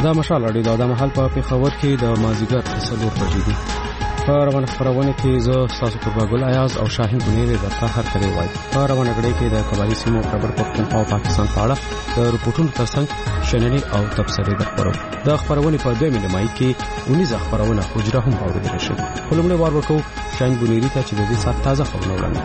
دا مشال اړې دا محل په پیښور کې د مازیګر 4 بجې دي. په روانه خبرونه کې زه تاسو پرواګل ایاز او شاهین بنیر د طاهر کړي وای. په روانه غړي کې د قبایلی سیمو خبر پښتونخوا او پاکستان په اړه د رپورټونو ترڅنګ شننې او تبصرې د خبرونه په دوه ملمای کې 19 خبرونه حجره هم اوریدل شي. خلمنه وار ورکو شاهین بنیر ته چې د دې سات تازه خبرونه وړاندې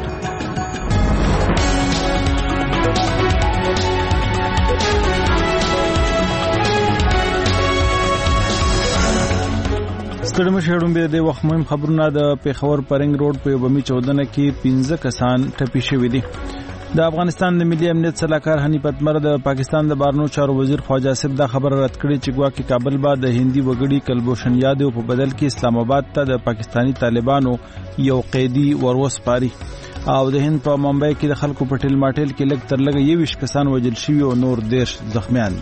ستړي مشهورم به د وخت مهم خبرونه د پیښور پرنګ روډ په بمی 14 کې 15 کسان ټپي شوي دي. د افغانستان د ملي امنیت صلاحکار حنیف اتمر د پاکستان د بارنو چارو وزیر خواجه آصف دا خبر رد کړی چې ګواکې کابل با د هندي وګړي کلبوشن یادو په بدل کې اسلام آباد ته د پاکستانی طالبانو یو قیدی وروسپاري او د هند په ممبئی کې د خلکو په ټیل ماټیل کې لګ تر لګ 21 کسان وژل شوي او نور 10 زخمیان.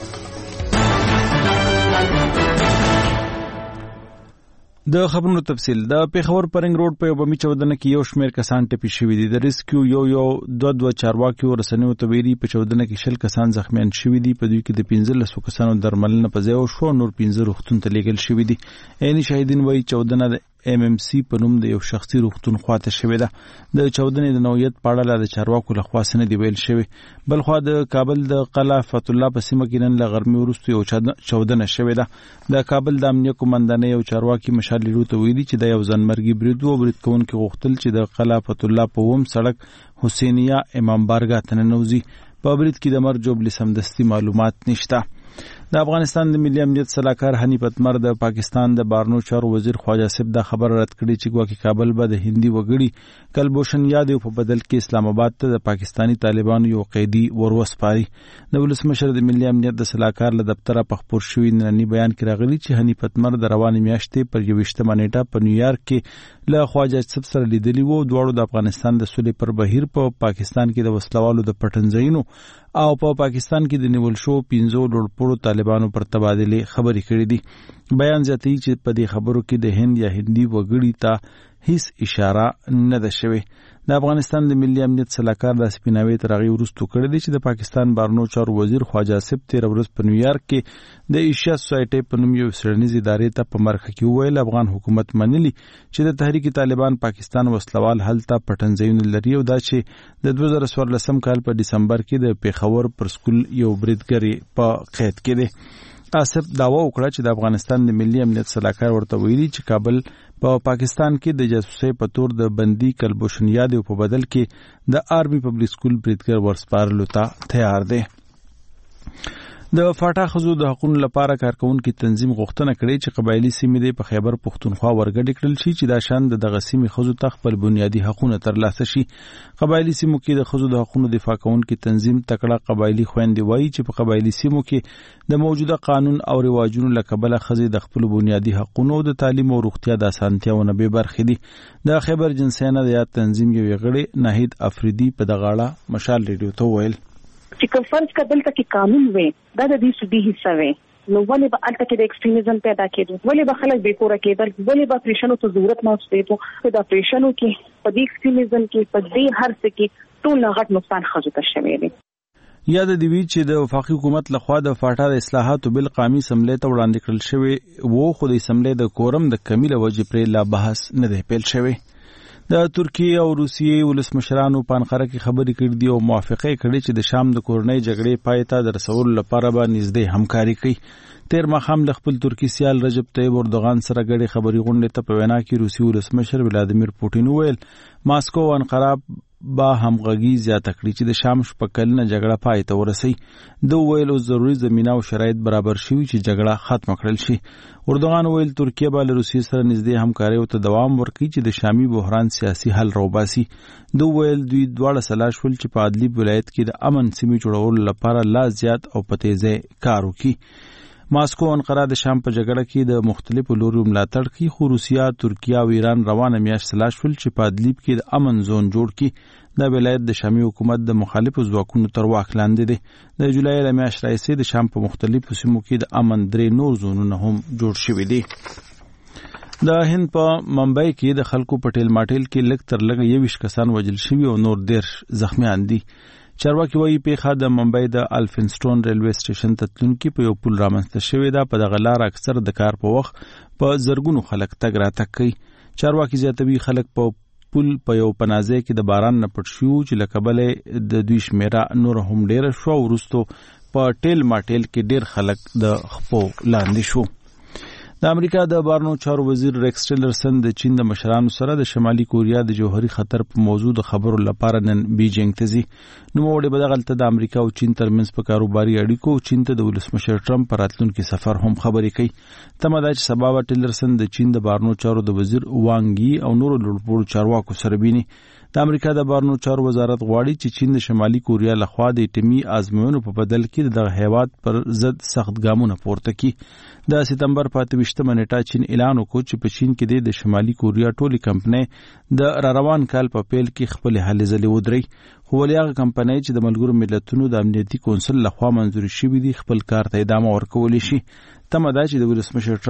د خبرونو تفصیل د پیښور پرنګ روډ په بمی 14 کې یو شمیر کسان ټپي شوي دي. د ریسکیو یو دوه چارواکي ورسنیو تبيري په 14 کې شل کسان زخمیان شوي دي. په دوی کې د 15 کسانو درملنه په ځای او شو نور 15 روغتون ته لیږل شوي دي. عیني شاهدین وایي 14 د MMC په نوم د یو شخصي روغتون خواته شوی ده. د 14 د نوعیت په اړه د چارواکو له خوا سند ویل شوی. بل خو د کابل د قلعه فتح الله په سیمه کې نن ل غرمې وروسته یو 14 شوی ده. د کابل د امنیه کمانډانې یو چارواکي مشال لرو ته ویلي چې د یو ځانمرګي برید و برید کوونکي غوښتل چې د قلعه فتح الله په ووم سړک حسینیه امام بارګاه ته ننوځي. په برید کې د مرګ جوړ سمدستي معلومات نشته. د افغانستان د ملي امنیت صلاحکار حنیف اتمر د پاکستان د بارنو چارو وزیر خواجه آصف دا خبر رد کړی چې ګواکې کابل به د هندي وګړي کلبوشن یادو په بدل کې اسلام آباد ته د پاکستانی طالبانو یو قیدی وروسپاري. د ولسمشر د ملي امنیت د صلاحکار له دفتره په خبر شوی نننی بیان کې راغلی چې حنیف اتمر د روانې میاشتې پر 28 نیټه په نیویارک کې له خواجه آصف سره لیدلی وو. دواړو د افغانستان د سولې پر بهیر په پاکستان کې د وسلوالو د پټنځایونو او په پاکستان کې د نیول شو 15 لوړپوړو طالبانو پر تبادله خبرې کړې دي. بیان زیاتوي چې په دې خبرو کې د هند یا هندي وګړي ته هیڅ اشاره نه ده شوې. د افغانستان د ملي امنیت صلاحکار د سپیناوي ترغي ورستو کړی دی چې د پاکستان بارنو چارو وزیر خواجه آصف 13 ورځ په نیویارک کې د ایشیا سوسایټي په نوم یو سړنیز ادارې ته په مرخه کې ویل افغان حکومت منلي چې د تحریک طالبان پاکستان وسلوال هلته پټنځایونه لري او دا چې د 2014 کال په دسمبر کې د پیښور پر سکول یو بریدګری په قید کې دی. آصف داوا وکړه چې د افغانستان د ملي امنیت صلاحکار ورته ویلي چې کابل په پاکستان کې د جاسوسۍ په تور د بندي کلبوشن یادو په بدل کې د آرمي پبلک سکول بریدګر ورسپارلو ته تیار دی. د فاټا خزو د حقوقو لپاره کارکونکو تنظیم غوښتنه کړې چې قبایلی سیمې په خیبر پښتونخوا ورګډ کړل شي چې دا شان دغه سیمې خزو ته خپل بنیادی حقوقونه ترلاسه شي. قبایلی سیمو کې د خزو د حقوقو دفاع کوونکو تنظیم تکړه قبایلی خويندې وایي چې په قبایلی سیمو کې د موجوده قانون او رواجونو لکبله خزې د خپل بنیادی حقوقو د تعلیم او روغتیا د اسانتیاونو به برخې دي. د خیبر جنسیانه د تنظیم یو غړي ناهید افریدي په دغاړه مشال ریډیو ته ویل چې کنفرنس کدل ته کې قانون وي دا د دې سودي حصہ وي نو ولې به الته کې د ایکستریمizm پیدا کېدو ولې به خلک بیکوره کېدل ولې به پریشانو ته ضرورت نه وسته په دا پریشانو کې په دې ایکستریمizم کې په دې هر څه کې ټول غټ نقصان خځو ته شوی دی. یاد دی وی چې د وفاقي حکومت لخوا د فاټا د اصلاحاتو بل قومي سملې ته وړاندې کړل شوی وو خو د سملې د کورم د کمیله وجې پر لا بحث نه دی پیل شوی. د ترکیه او روسیې ولسمشرانو په انقره کې خبرې کړې دي او موافقه کړې چې د شام د کورنۍ جګړې پای ته د رسولو لپاره به نږدې همکاري کوي. تیر مخام د خپل ترکی سیال رجب طیب اردوغان سره غړي خبري غونډه ته په وینا کې روسي ولسمشر ولادیمیر پوتین ویل ماسکو او انقره با همغږي زیاته کړې چې د شام شپکلنه جګړه پای ته ورسي. دوی ویل ضروري زمينه او شرایط برابر شوي چې جګړه ختم کړل شي. اردوغان ویل ترکیه به له روسیې سره نږدې همکاري او ته دوام ورکړي چې د شامي بحران سیاسي حل راوباسي. دوی ویل دوی دواړه سلاش ول چې په ادلب ولایت کې د امن سیمې جوړولو لپاره لا زیات او په تیزه کار وکړي. ماسکو انقره د شام په جګړه کې د مختلفو لورو ملاتړ کوي خو روسیا، ترکیه او ایران روانه میاشت سلاش ول چې په ادلب کې د امن زون جوړ کړي. دا ولایت د شامي حکومت د مخالفو ځواکونو تر واک لاندې دی. د جولای له میاشتې راهیسې د شام په مختلفو سیمو کې د امن 3 نور زونونه هم جوړ شوي دي. د هند په ممبئی کې د خلکو په ټیل ماټیل کې لږ تر لږه 21 کسان وژل شوي او نور 10 زخمیان دي. چارواکي وایي پیښه د ممبئی د الفنسټون ریلوے سټیشن ته تلونکي په یو پل رامنځته شوې ده. په دغه لار اکثر د کار په وخت په زرګونو خلک تګ راتګ کوي. چارواکي زیاتوي خلک په پل په یو پنازه کې د باران نه پټ شو چې له کبله د دوی شمیره نور هم ډیر شو. وروستو په ټیل ماټیل کې ډیر خلک د خپو لاندې شو. د امریکا د بارنو چارو وزیر ریکس ټیلرسن د چین د مشرانو سره د شمالي کوریا د جوهري خطر په موضوع د خبرو لپاره نن بیجینګ ته ځي. نوموړي به دغلته د امریکا او چین ترمنځ په کاروباري اړیکو چین ته د ولسمشر ټرمپ پر راتلونکي سفر هم خبرې کوي. تمه ده چې سبا به ټیلرسن د چین د بارنو چارو د وزیر وانګ یي او نورو لوړپوړو چارواکو سره ویني. د امریکا د بارنو چارو وزارت غواړي چې چین د شمالي کوریا لخوا د اټومي ازموینو په بدل کې دغه هیواد پر ضد سخت ګامونه پورته کړي. د سپتمبر په 28مه نیټه چین اعلان وکړ چې په چین کې د شمالي کوریا ټولې کمپنۍ د روان کال په پیل کې خپل هلې ځلې ودري. خو ولې هغه کمپنۍ چې د ملګرو ملتونو د امنیتي کونسل لخوا منظوري شوې دي خپل کار ته ادامه ورکولی شي. تمه ده چې ولسمشر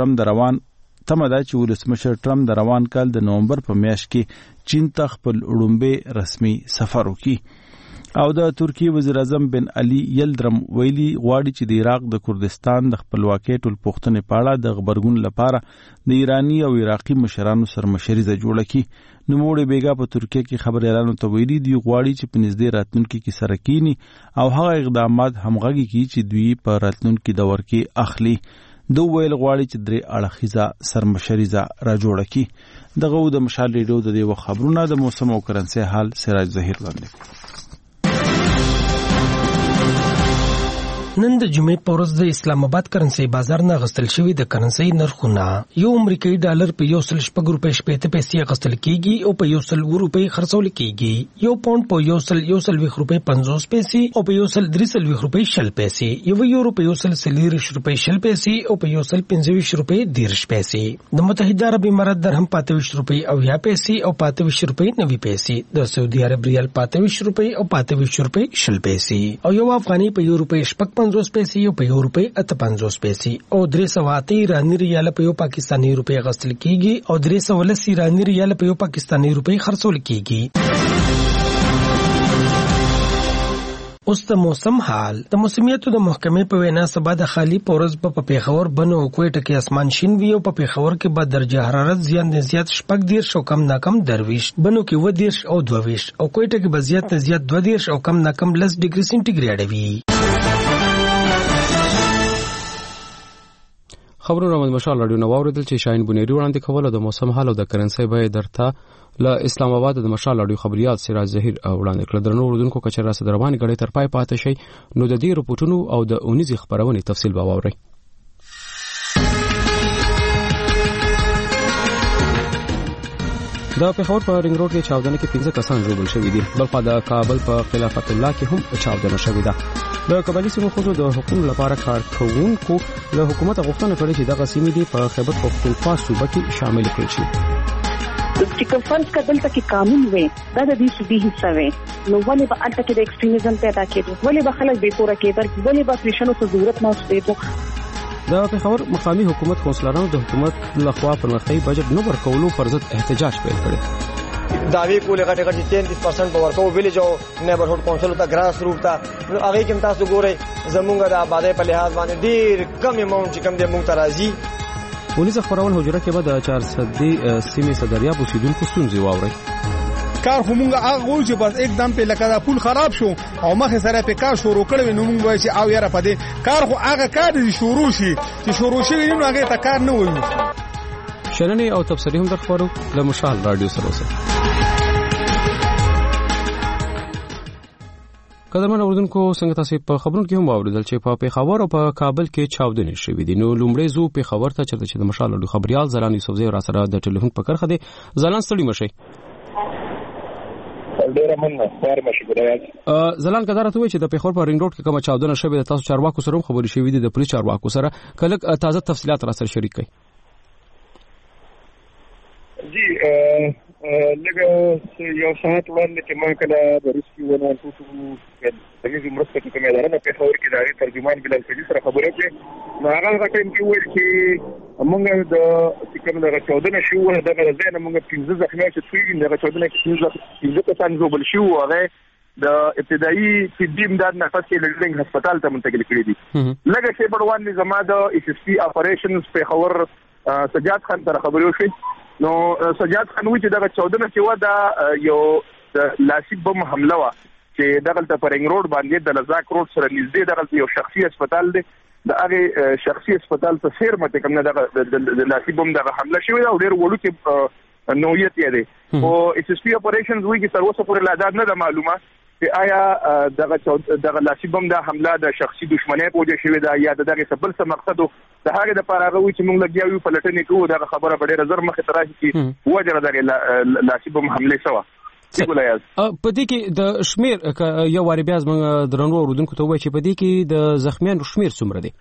ټرمپ د روان کال د نومبر په میاشت کې چین ته خپل وړومبی رسمي سفر وکړي. او د ترکیه وزیر اعظم بن علي یلدرم ویلي غواړي چې د عراق د کردستان د خپلواکۍ ټول پوښتنې په اړه د خبرګون لپاره د ایرانی او عراقي مشرانو سره مشریزه جوړه کړي. نوموړي بیګا په ترکیه کې خبر اعلان ته ویلي دی غواړي چې په نږدې راتلونکي کې سره کینی او هغه اقدامات همغږي کړي چې دوی په راتلونکي دور کې اخلي. دوی ویل غواړي چې درې اړخیزه سرمشریزه را جوړه کړي. دغه د مشال ریډیو د دې خبرونه د موسم او کرنسي حال سراج ظهیر لاندې. نن د جمعې په ورځ د اسلام آباد کرنسي بازار نه غستل شوی د کرنسي نرخونه یو امریکایي ډالر په 1.6 روپۍ 80 پیسې غستل کیږي او په 1.0 روپۍ خرڅول کیږي. یو پاوند په 1.1 روپۍ 50 پیسې او په 1.3 روپۍ 60 پیسې. یو یورو په 1.40 روپۍ 60 پیسې او په 1.25 روپۍ 10 پیسې. د متحده عرب امارات درهم 25 روپۍ او 10 پیسې او 25 روپۍ 90 پیسې. د سعودي عرب ریال 25 روپۍ او 25 روپۍ 60 پیسې او یو افغاني په 1 روپۍ 50 پیسې او په 1 روپۍ 58 پیسې او 300 ایرانی ریال په یو پاکستانی روپۍ غستل کیږي او 310 ایرانی ریال په یو پاکستانی روپۍ خرڅول کیږي. اوس د موسم حال. د موسمیاتو د محکمې په وینا سبا د خالی پورز په پیښور بنو او کوټه کې اسمان شین وی او په پیښور کې به درجه حرارت زیات شپږ دیر شو کم ناکم درويش بنو کې و دیر او 22 او کوټه کې به زیات 2 دیر او کم ناکم 10 ډیګري سنټیګریډ وي. خبرونه د مشال رادیو نو اوریدل چې شاهین بنيري وړاندې کوله د موسم حال او د کرنسي به درته له اسلام آباد د مشال رادیو خبريال سراج ظهیر وړاندې کړ. درنو اوردونکو کچره سره رواني غړي تر پای پاتې شي نو د دې رپورټونو او د اونیزي خبرونه تفصیل به واوري. د پیښور په رنګ روډ کې چاودنه کې 15 کسان ژوبل شوي دي. بلخو د کابل په خلافت الله کې هم چاودنه شوې ده. د قبایلی سیمو خو د حکومت لپاره کار کوونکو له حکومت غوښتنه کړې چې دغه سیمې دي په خیبر پختونخوا صوبه کې شامل کړي شي. چې کفنس کدل تک قانون وي دا د دې سودي حصہ وي نو ولې به الته کې د ایکستریمizm پیدا کېدو ولې به خلک بې کوره کېدل ولې به پریشانو ته ضرورت نه وسته. د پیښور مقامي حکومت کونسلرانو د حکومت لخوا پرمختیايي بجټ نه ورکولو پر ضد احتجاج پیل کړی. داوی کولې غټه 33% په ورکو ویلج او نیبرهډ کونسل ته ګراس روټ ته نو هغه کې تاسو ګورئ زمونږ د آبادی په لحاظ باندې ډیر کم اماونټ چې کم د مونږ ته راځي. پولیس خبرونه حجره کې به د 400 سیمې صدریا بوسیدونکو ستونزې واوري. کار خو مونږه هغه و چې بس एकदम په لکه دا پول خراب شو او مخه سره په کار شروع کړو نو مونږ وایي چې او یاره په دې کار خو هغه کار دي شروع شي چې شروع شي نو هغه ته کار نه وایي. شننې او تفسیری هم د خبرو د مشال رادیو سره اوسه. قدرمن اوردونکو څنګه تاسو په خبرونو کې هم واوریدل چې په پیښور او په کابل کې چاودنې شوې دي. نو لومړی زو پیښور ته چې د مشال رادیو خبريال زلان یوسفزی را سره د ټلیفون په کرخه دي. زلان ستړي مشي. ډیره مننه خبر مشکوره. زلان قدرت وی چې د پیښور په رنګ روډ کې کومه چاودنه شوې ده تاسو چارواکو سره خبري شوې دي د پولیس چارواکو سره کله تازه تفصيلات را سره شریک کړئ. جی لکه یو ساعت وړاندې چې ما کله د ریسکیو ونه ټوټو د دې مرسته کې کومه اداره په پیښور کې د ترجمان بلال فیض سره خبرې کړې نو هغه ټیم کې ویل چې موږ د کوم د چاودنه شو دغه ځای نه موږ 15 ځخمه چې د چاودنه کې 15 کسان زوبل شو هغه د ابتدایي طبي امداد نه پس لږ هسپتال ته منتقل کړی دي. لږه شی پروان زما د اس اس پی اپریشنز په خبر سجاد خان تر خبرو شي. نو سجاد خان وی چې دغه 14 چې و دا یو د لاسي بم حمله وا چې دغه په رنګ روډ باندې د لزاک روډ سره نږدې دغه یو شخصي هسپتال دی. د هغه شخصي هسپتال په سیر مته کوم نه د لاسي بم دغه حمله شوی دا ډېر وړو کې نوعیت یې دی. او اس اس پی اپریشنز وی کې تر اوسه پورې لا دا نه معلومه چې آیا دغه لاسي بم د حمله د شخصي دښمنۍ په وجه شوی دا یا دغه سبل څه مقصد د هغه د پاره غوي چې موږ لګیاو په لټنې کوو دغه خبره ډېره زر مخه تراشي چې وجه دغه لاسي بم حمله سوا. په دې کې د شمیر یو واری بیا زموږ درنو اوردونکو ته وایي چې په دې کې د زخمیانو شمیر څومره دی؟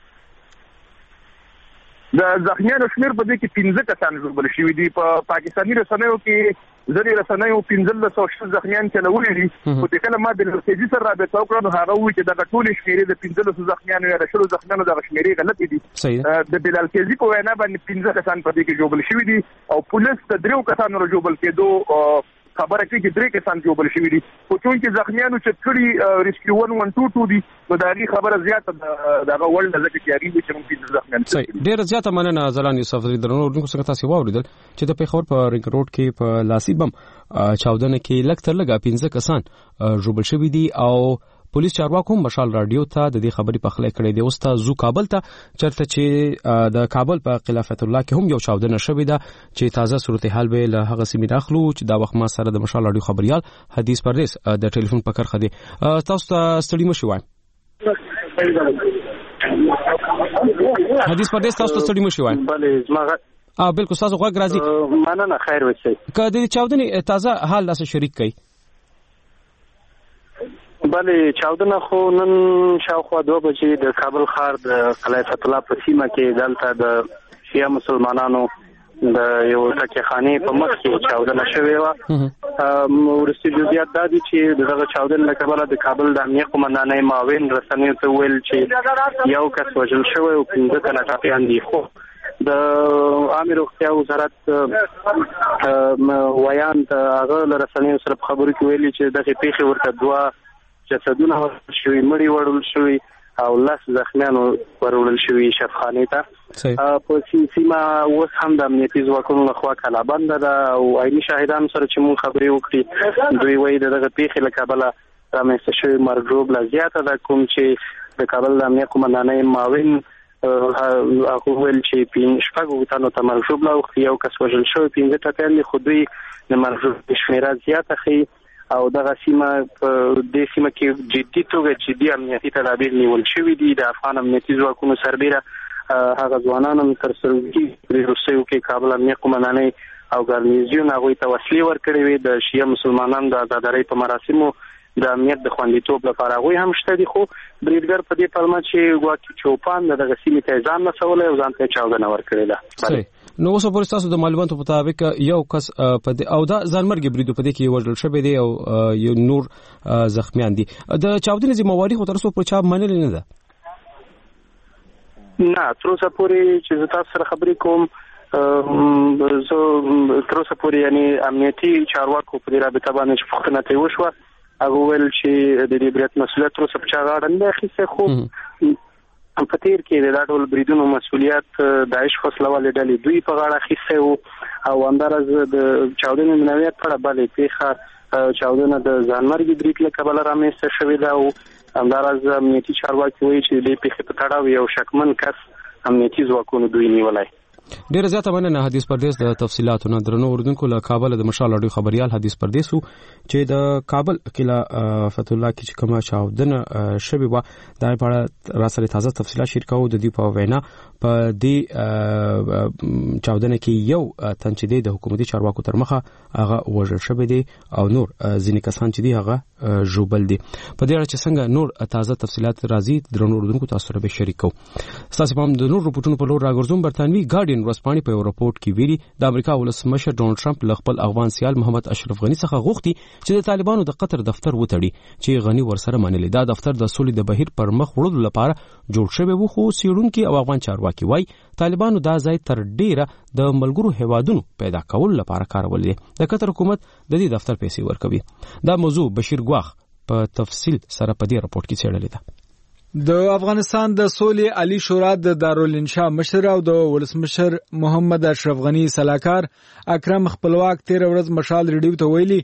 د زخمیانو شمیر په دې کې 15 کسان ژوبل شوي دي. په پاکستاني رسنیو کې ځینې رسنیو 1500 زخمیان چلولي دي. خو چې کله ما د مرکزي سره رابطه وکړه نو هغه وایي چې دغه ټول شمیرې د 1500 زخمیانو یا د 10 زخمیانو دغه شمیرې غلطې دي. د بلال کیزي په وینا باندې 15 کسان په دې کې ژوبل شوي دي او پولیس د 3 کسانو ژوبل کېدو خبره کوي چې 3 کسان ژوبل شوي دي. خو چې زخمیانو چې کړي ریسکیو 112 دي نو دا غي خبره زیاته دغه ورلد ځکه چې هغه چې موږ د زخمیانو ډېر زیاته مننه زلان یوسف درنو اوردونکو څنګه تاسو واوریدل چې د پیښور په رنګ روډ کې په لاسي بم چاودنه کې لږ تر لږه 15 کسان ژوبل شوي دي او پولیس چارواکو مشال رادیو ته د دې خبرې په خله کړې دی. اوس ته زو کابل ته چرته چې د کابل په خلافت الله کې هم یو چاودنه شوې ده چې تازه صورتحال به له هغه سیمې اخلو چې دا وخت ما سره د مشال رادیو خبريال حدیث پردیس د ټلیفون په کرخه دی. تاسو ته ستړي مشي وای حدیث پردیس تاسو ته ستړي مشي وای. بله زما بالکل تاسو غوږ راځي. مننه خیر وشي. که د چاودنې تازه حال تاسو شریک کړئ. بله چاودنه خو نن شاوخوا 2 بجې د کابل ښار د خلافت الله په سیمه کې دلته د شیعه مسلمانانو د یو ټکیخانې په مخ کې چاودنه شوې وه. وروستي جزئیات دا دي چې دغه چاودنې له کبله د کابل د امنیه قومندانۍ معاون رسنیو ته ویل چې یو کس وژل شوی او 15 تنه ټپیان دي. خو د عامه روغتیا وزارت ویان هغه له رسنیو سره په خبرو کې ویلي چې دغه پیښې ورته 2 جسدونه شوي مړي وړل شوي او 10 زخمیانو ورول شوي شفخانې ته. په سیمه اوس هم د امنیتي ځواکونو لخوا کلابند ده او عیني شاهدانو سره چې مونږ خبرې وکړي دوی وایي دغه پیښې له کبله رامنځته شوې مرګ ژوبله زیاته ده. کوم چې د کابل د امنیه قومندانۍ معاون هغه ویل چې 15 تنو ته مرګ ژوبله اوښتې یو کس وژل شوی 15 ټپیان دي. خو دوی د مرګ ژوبلې شمېره زیاته ښیي او دغه سیمه په دې سیمه کې جدي امنیتي تدابیر نیول شوي دي. د افغان امنیتي ځواکونو سربیره هغه ځوانان هم تر سرګي د روسیو کې کابل امنیه قومندانۍ او ګارنیزیون هغوی ته وسلې ورکړې وې د شیعه مسلمانانو د ازادۍ په مراسمو د امنیت د خوندیتوب لپاره هغوی هم شته دي. خو بریدګر په دې پلمه چې ګواکې چوپان دغه سیمې ته ځان رسولی او ځان ته چاودنه ورکړې ده. نو اوس پورې تاسو د معلوماتو مطابق یو کس په او دا ځانمرګ بریدو په دې کې وژل شوی دی او یو نور زخمیان دي. د چاودنې ذمہواری خو تر اوسه پورې چا منلې نه ده. نه تر اوسه پورې چې تاسو سره خبرې کوم زه تر اوسه پورې یعنی امنیتي چارواکو په دې رابطه باندې چې پوښتنه ترې وشوه هغه ویل چې د دې بریټ مسؤلیت تر اوسه په چا غاړه نه اخیستی. خو په تیر کې د ډول بریدونو مسؤلیت داعش فصلوالې ډلې دوی په غاړه اخیستی وو او همداراز د چاودنې د نوعیت په اړه بلې پیښه چاودنه د ځانمرګي برید له کبله رامنځته شوې ده او همداراز امنیتي چارواکي وایي چې د دې پیښې په تړاو یو شکمن کس امنیتي ځواکونو دوی نیولی. ډیره زیاته مننه حدیث پردیس د تفصیلاتو نه. درنو اوردونکو له کابل د مشال رادیو خبريال حدیث پردیس چې د کابل کله فتح الله کې چې کومه چاودنه شوې و دا په اړه را سره تازه تفصیلات شریک کوو. د دې په وینا په دې چاودنه کې یو تن چې د حکومتي چارواکو تر مخه هغه وژل شوی دی او نور ځینې کسان چې دی هغه ژوبل دي. په دې اړه چې څنګه نور تازه تفصیلات راځي درنو اوردونکو تاسو سره به شریک کوو. تاسو هم د نور رپورټونو په لور راګرځوم. برتانوي ګارډین ورځپاڼې په یو رپورټ کې ویلي د امریکا ولسمشر ډونالد ټرمپ له خپل افغان سیال محمد اشرف غنی څخه غوښتي چې د طالبانو د قطر دفتر وتړي چې غنی ورسره منلي. دا دفتر د سولې د بهیر پر مخ وړلو لپاره جوړ شوی و خو سیړونکو او افغان چارواکي وایي طالبانو دا ځای تر ډیره د ملګرو هیوادونو پیدا کول لپاره کارول دي. د قطر حکومت د دې دفتر پیسې ورکوي. دا موضوع بشیر ګواخ په تفصیل سره په دې راپورټ کې څېړلې ده. د افغانستان د سولې عالی شورا د دارالانشا مشر او د ولسمشر محمد اشرف غنی سلاکار اکرم خپلواک 13 ورځ مشال ریډیو ته ویلي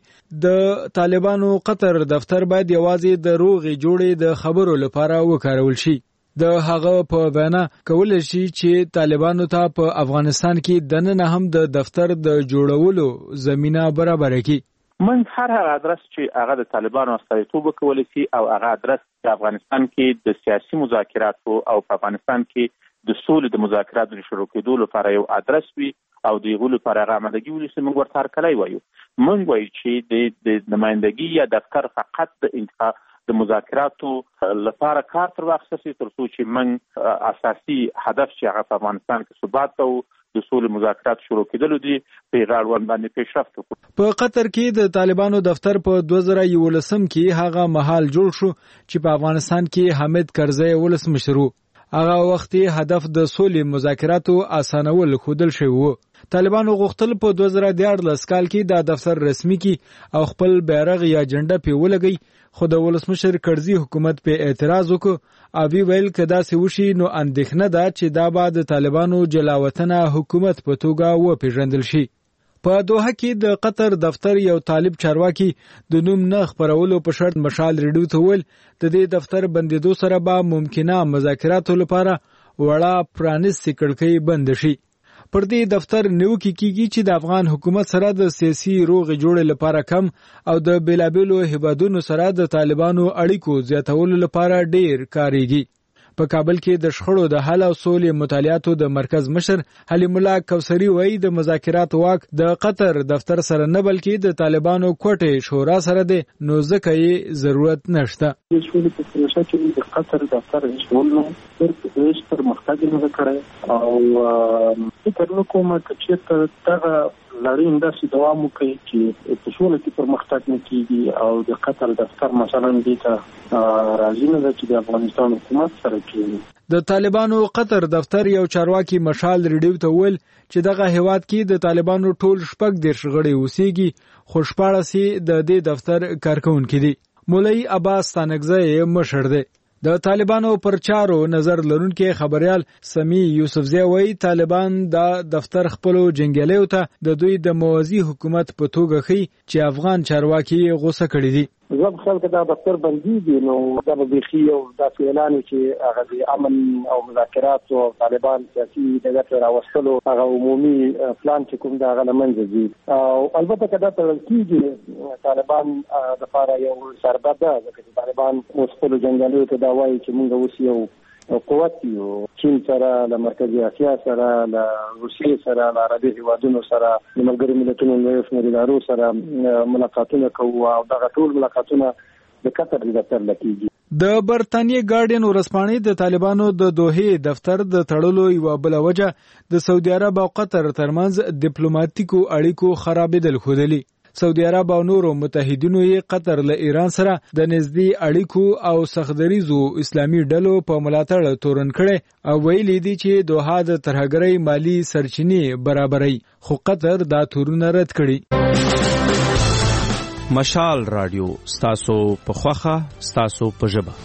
د طالبانو قطر دفتر باید یوازې د روغې جوړې د خبرو لپاره وکارول شي. د هغه په وینا کول شي چې طالبانو ته په افغانستان کې دننه هم د دفتر د جوړولو زمينه برابر کړي. من هر ادرس چې هغه د طالبانو استازیتوب کولی شي او هغه ادرس په افغانستان کې د سیاسي مذاکراتو او په افغانستان کې د سولې د مذاکراتو شروع کېدو لپاره یو ادرس وي او د یغلو لپاره هغه آمادګي ولري موږ ورته هرکلی وایو. موږ وایو چې د نمائندګي یا دفتر فقط د انتخاب د مذاکراتو لپاره کار تر واخیستل شي تر څو چې موږ اساسي هدف چې هغه په افغانستان کې ثبات او د سولې مذاکرات شروع کېدل دي په غاړه باندې پیشرفت وکړي. په قطر کې د طالبانو دفتر په 2011 کې هغه محل جوړ شو چې په افغانستان کې حامد کرزی ولسمشر وو. هغه وخت هدف د سولې مذاکراتو اسانول خودل شوی وو. طالبانو غوښتل په 2014 کال کې د دفتر رسمي کې او خپل بیرغ یا جنډه په ولګي خو د ولسمشر کرزی حکومت په اعتراض وکړ او ویل کدا سی وشي نو اندېښنه ده چې دا بعد طالبانو جلاوطنه حکومت په توګه و پیژندل شي. په دوحه کې د قطر دفتر یو طالب چارواکي د نوم نه خبرولو په شرط مشال ریډیو ته ویل د دې دفتر بندیدو سره به ممکنه مذاکراتو لپاره وړه پرانیستې کړکۍ بند شي. پر دې دفتر نیو کیږي چې د افغان حکومت سره د سیاسي روغې جوړې لپاره کم او د بیلابیلو هیوادونو سره د طالبانو اړیکو زیاتولو لپاره ډیر کاریږي. په کابل کې د شخړو د حل او سولې مطالعاتو د مرکز مشر حلیم الله کوثری وایي د مذاکرات واک د قطر دفتر سره نه بلکې د طالبانو کوټې شورا سره دی نو ځکه یې ضرورت نشته. د سولې په پروسه کې د قطر دفتر شمول صرف تر مخکې نه کړی او فکر وکوم چې دغه لړۍ انداسې دوام وکړي چې په سوله کې پرمختګ نه کېږي او د قطر دفتر مثلا دې ته راځي نه ده چې د افغانستان حکومت سره کېږي. د طالبانو قطر دفتر یو چارواکي مشال ریډیو ته ویل چې دغه هیواد کې د طالبانو ټول شپږ دیرش غړي اوسېږي خو شپاړس د دې دفتر کارکونکي دي. مولوي عباس ستانکزی مشر دی. د طالبانو پر چارو نظر لرونکي خبريال سمی یوسفزی وایي طالبان د دفتر خپلو جنگیالیو ته د دوی د موازی حکومت په توګه خي چې افغان چارواکي غوسه کړی دي. زب خلک دا دفتر بندي دي نو دا به بيخي او دا اعلان چې هغه د امن او مذاکرات او طالبان سیاسي دغه راوستلو هغه عمومي پلان چې کوم دا غلمنځ دي او البته کدا تل کېږي طالبان د لپاره یو سربد ده چې طالبان مستقل جنگالیو ته دا وایي چې موږ اوس یو قوت یو چین سره له مرکزی اسیا سره له روسیې سره له عربي هیوادونو سره د ملګرو ملتونو له ادارو سره ملاقاتونه کوو او دغه ټول ملاقاتونه د قطر د دفتر لکېږي. د برتانیې ګارډین ورسپانې د طالبانو د دوحې دفتر د تړلو یو بل وجه د سعودي عرب او قطر ترمنځ ډیپلوماټیکو اړیکو خرابېدل خودلی. سعودي عرب او نورو متحدینو یې قطر له ایران سره د نږدې اړیکو او سختدریزو اسلامي ډلو په ملاتړ تورن کړي او ویلي دي چې دوحه د ترهګرۍ مالی سرچینې برابري خو قطر دا تورونه رد کړي. مشال رادیو ستاسو په خوخه ستاسو په ژبه.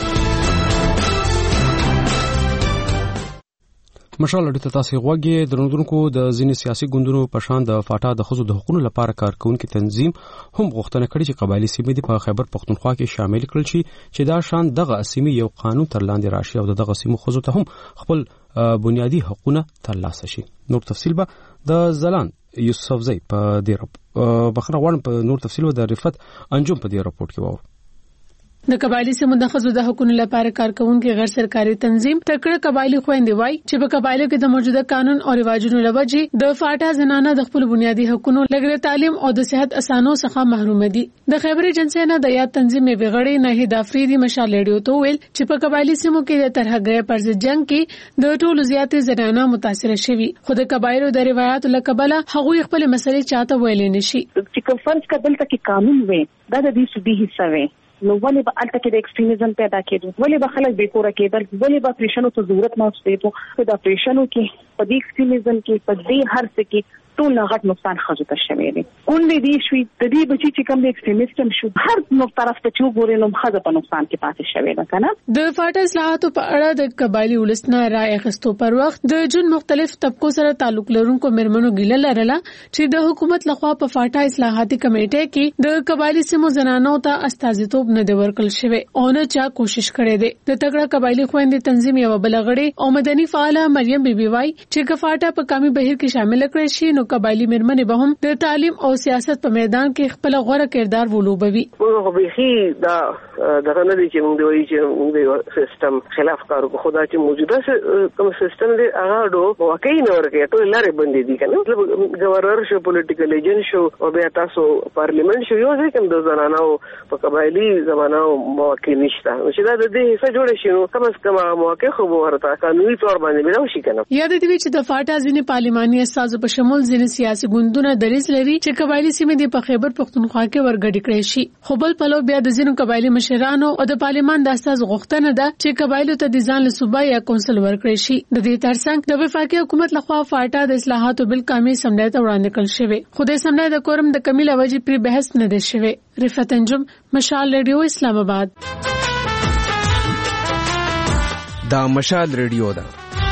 مشال اړیته تاسو غوږی درنونکو د ځینې سیاسي ګوندونو په شان د فاټا د خزو د حقوقو لپاره کارکونکو تنظیم هم غوښتنه کړې چې قبایلی سیمې د خیبر پختونخوا کې شامل کړل شي چې دا شان دغه سیمې یو قانون تر لاندې راشي او دغه سیمو خزو ته هم خپل بنیادی حقوقونه ترلاسه شي. نور تفصیل به د زلان یوسفزی په دې بخره وړم په نور تفصیل و د رفت انجم په دې راپورټ کې وو. د قبایلی سیمو د خزو د حقوقو لپاره کارکونکو غیر سرکاري تنظیم تکړه قبایلی خويندې وای چې په قبایلو کې د موجوده قانون او رواجونو لوجې د فاټا زنانه د خپل بنیادی حقوقو لګره تعلیم او د صحت اسانو څخه محروم دي. د خیبر ایجنسی نه د یاد تنظیم ویغړې نه هدافریدي مشال لیډیو ته ویل چې په قبایلی سیمو کې د ترهګرۍ پر ضد جنگ کې د ټولو زیاتې زنانه متاثر شوي خو د قبایلو د روایت لکبله هغوی خپل مسلې چاته ویلې نشي. چې فرض کدل ته کې قانون وي دا د دې سودي حصہ وي نو ولې به الته کې د ایکستریمizm پیدا کېدو ولې به خلک بیکوره کېدل ولې به پریشانو ته ضرورت نه اوسېدو په د پریشانو کې په دې ایکستریمizم کې په دې هر څه کې ټول غټ نقصان خځو ته شوی دی. اونې دې شوي د دې بچی چې کوم د ایکستریمیزم شو هر نو طرف ته چې وګورې نو خځه په نقصان کې پاتې شوی ده کنه. د فاټا اصلاحاتو په اړه د قبایلی ولسنه رائے اخیستو پر وخت د جون مختلف طبقو سره تعلق لرونکو مرمنو ګیله لرله چې د حکومت لخوا په فاټا اصلاحاتي کمیټه کې د قبایلی سیمو زنانو ته استازیتوب نه دی ورکړل شوی او نه چا کوشش کړې ده. د تګړه قبایلی خويندې تنظیم یو بلغړې او مدني فعاله مریم بیبي وای چې کفاټا په کمی بهیر کې شامل کړي شي نو قبایلی مرمنې به هم د تعلیم او سیاست په میدان کې خپل غوړه کردار ولوبوي. خو به دا دغه نه دي چې موږ وایي چې موږ سیستم خلاف کارو په خدا چې موجوده کوم سیستم دی هغه ډو واقعي نه ورکه ټول لارې بندې دي کنه. گورنر شو پولیټیکل ایجنټ شو او بیا تاسو پارلیمنت شو یو ځکه د زنانو په قبایلی زمانو مواقع نشته چې دا د دې حصہ جوړ شي نو کم از کم مواقع خو ورته قانوني تور باندې ملو شي کنه. یاد دي چې د فاټا ځینې پارلماني اساسو په شمول ځینې سیاسي ګوندونه دریځ لري چې قبایلی سیمې د په خیبر پختونخوا کې ورګډ کړي شي. خو بل پلو بیا د ځینو قبایلی مشرانو او د پارلمان د اساس غوښتنه ده چې قبایلو ته د ځان له صوبه یا کونسل ورکړي شي. د دې ترڅنګ د وفاقي حکومت لخوا فاټا د اصلاحاتو بل کامل سمډای ته وړاندې کړل شوی. خو د سمډای د کورم د کمیل اوجی پر بحث نه دی شوی. رفعت انجم، مشال ریډیو، اسلام آباد. دا مشال ریډیو ده.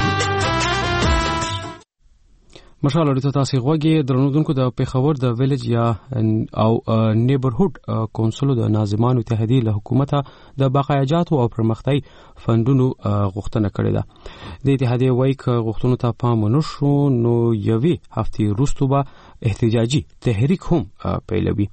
مشال اړیته تاسو غوږی درنودونکو د پیښور د ویلج یا او نیبرهود کونسل د ناظمانو اتحادیه له حکومت د باقاعداتو او پرمختګ فندونو غوښتنه کړې ده. د اتحادیه وایي ک غوښتنو ته پام ونشو نو یوې هفتې وروسته به احتجاجي تحریک هم پیلوي.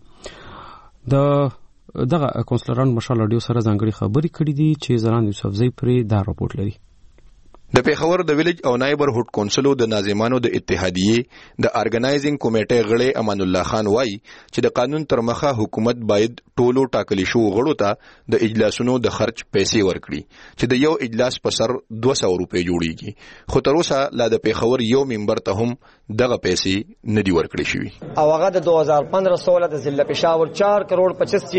دغه کونسلران مشال اړیو سره ځانګړي خبرې کړې دي چې زران یوسفزئی پرې دا راپورټ لري. د پیښور د ویلج او نایبرهود کونسلو د ناظمانو د اتحادیه د ارګنایزینګ کمیټې غړي امان الله خان وایي چې د قانون تر مخه حکومت باید ټولو ټاکلي شو غړو ته د اجلاسونو د خرچ پیسې ورکړي چې د یو اجلاس په سر 200 روپے جوړیږي. خو تر اوسه لا د پیښور یو ممبر ته هم دغه پیسې نه دی ورکړي شوی. او هغه د 2015-16 د ضلع پېښور 4 کروڑ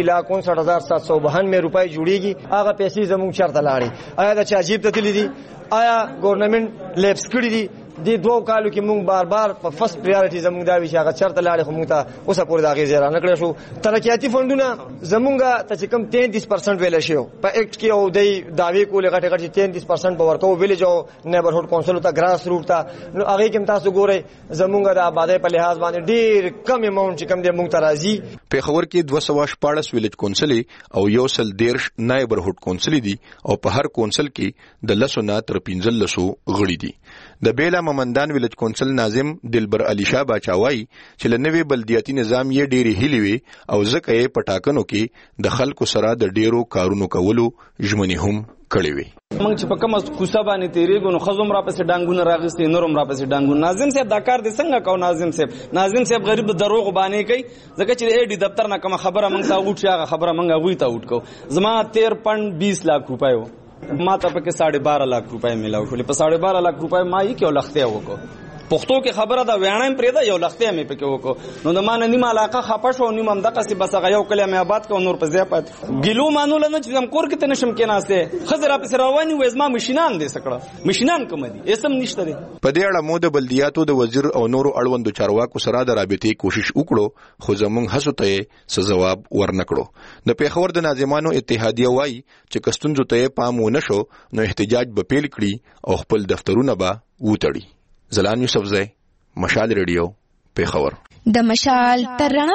85,59,792 روپے جوړیږي. هغه پیسې زموږ چرته لاړې. آیا دا چې عجیب تدلی دي؟ آیا گورنمنت لیپس کړی دي؟ د دوه کالو کې موږ بار په فرست پریارټي زموږ دا وی چې هغه چرته لاړې خو موږ ته اوسه پورې دا غیزه را نکړې شو. ترقیاتي فندونه زموږ ته چې کم 33% ویل شي په اکټ کې او د داوی کولې غټ غټ 33% په ورکو ویلج او نیبرهود کونسل ته ګراس روټ ته نو هغه کې تاسو ګورئ زموږ د آبادی په لحاظ باندې ډیر کم اماونټ چې کم د موږ ته راځي. په خبر کې 214 ویلج کونسل او 113 نیبرهود کونسل دي او په هر کونسل کې د 10 نه تر 15 غړي دي. د بیلا ممندان ویلج کونسل ناظم دلبر علی شاه باچاوي چې لنوي بلدیاتي نظام یې ډېری هلي وي او ځکه یې پټاکنو کې د خلکو سره د ډیرو کارونو کولو ژمنې هم کړې وي. موږ چې په کومه کوڅه باندې تیریږو نو خزم را پسې ډانګونه راغستې نورم را پسې ډانګونه. ناظم صاحب دا کار دې څنګه کو؟ ناظم صاحب غریب د دروغ باندې کوي ځکه چې اې ډي دفتر نه کوم خبره موږ ته وټ شي خبره موږ غوي ته وټ کو. زما 13.20 लाख روپے ما ته پکې 12.5 लाख روپے ملاو شولې. په 12.5 लाख روپے ما یې کې لختیا وکړو. پښتو کې خبره دا ویاڼم پرې دا یو لختیا مې پکې وکړو. نو د مان نیمه علاقه خپه شو نیمه دغه سی بس هغه یو کلمه آباد کو نور په ځای پات ګلو مانول نه چې کوم کور کې ته نشم کې ناسته خزر اپ رواني وې زما مشینان دې سکړه مشینان کوم دي اسم نشته دي. په دې اړه مو د بلدیاتو د وزیر او نورو اړوندو چارواکو سره د رابطې کوشش وکړو خو زموږ هڅو ته څه جواب ورنکړو. د پیښور د ناظمانو اتحادیه وایي چې کستونزو ته پام ونشو نو احتجاج به پیل کړي او خپل دفترونه به وټړي. زلان یوسفزئی، مشال ریډیو، پیښور. د مشال تر رڼا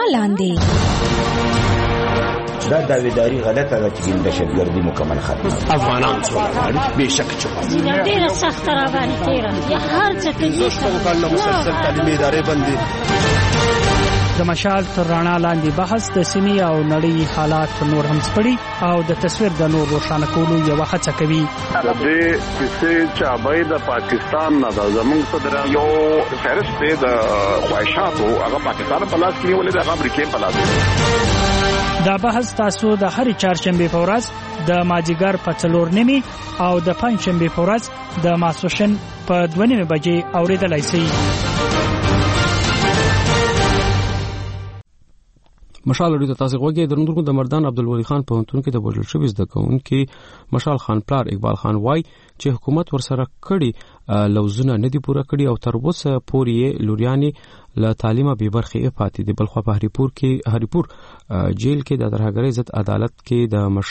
لاندې دا داویداری غلطه ده چې د شتګردي مکمل ختم افغانان څومره بهشک چې ډیره سخت را باندې تیره یا هر څه کې څه مسلسل تعلیمي ادارې بندي. د مشال تر رڼا لاندې بحث د سیمې او نړۍ حالات نور هم سپړي او د تصویر د نور روښانه کولو یو هڅه کوي. د دې کیسې چې ابای د پاکستان نه د زموږ صدر یو فهرست د خواهشاتو هغه پاکستان په لاس کې ولې د امریکای په لاس. دا بحث تاسو د هرې چهارشنبه په ورځ د مازیګر په 4:30 او د پنځشنبه په ورځ د ماسوشن په 2:30 بجې اوریدلای شئ. مشال لري تاسو غوږی درنو د مردان عبدالولی خان په هنتون کې د وژل شوی زده کوونکي مشال خان پلار اقبال خان وای چې حکومت ورسره کړي لوزونه نه دي پوره کړي او تر اوسه پورې لورياني له تعلیمه به برخه پاتې دي. بلخو په هریپور جیل کې د ترهګرۍ ضد عدالت کې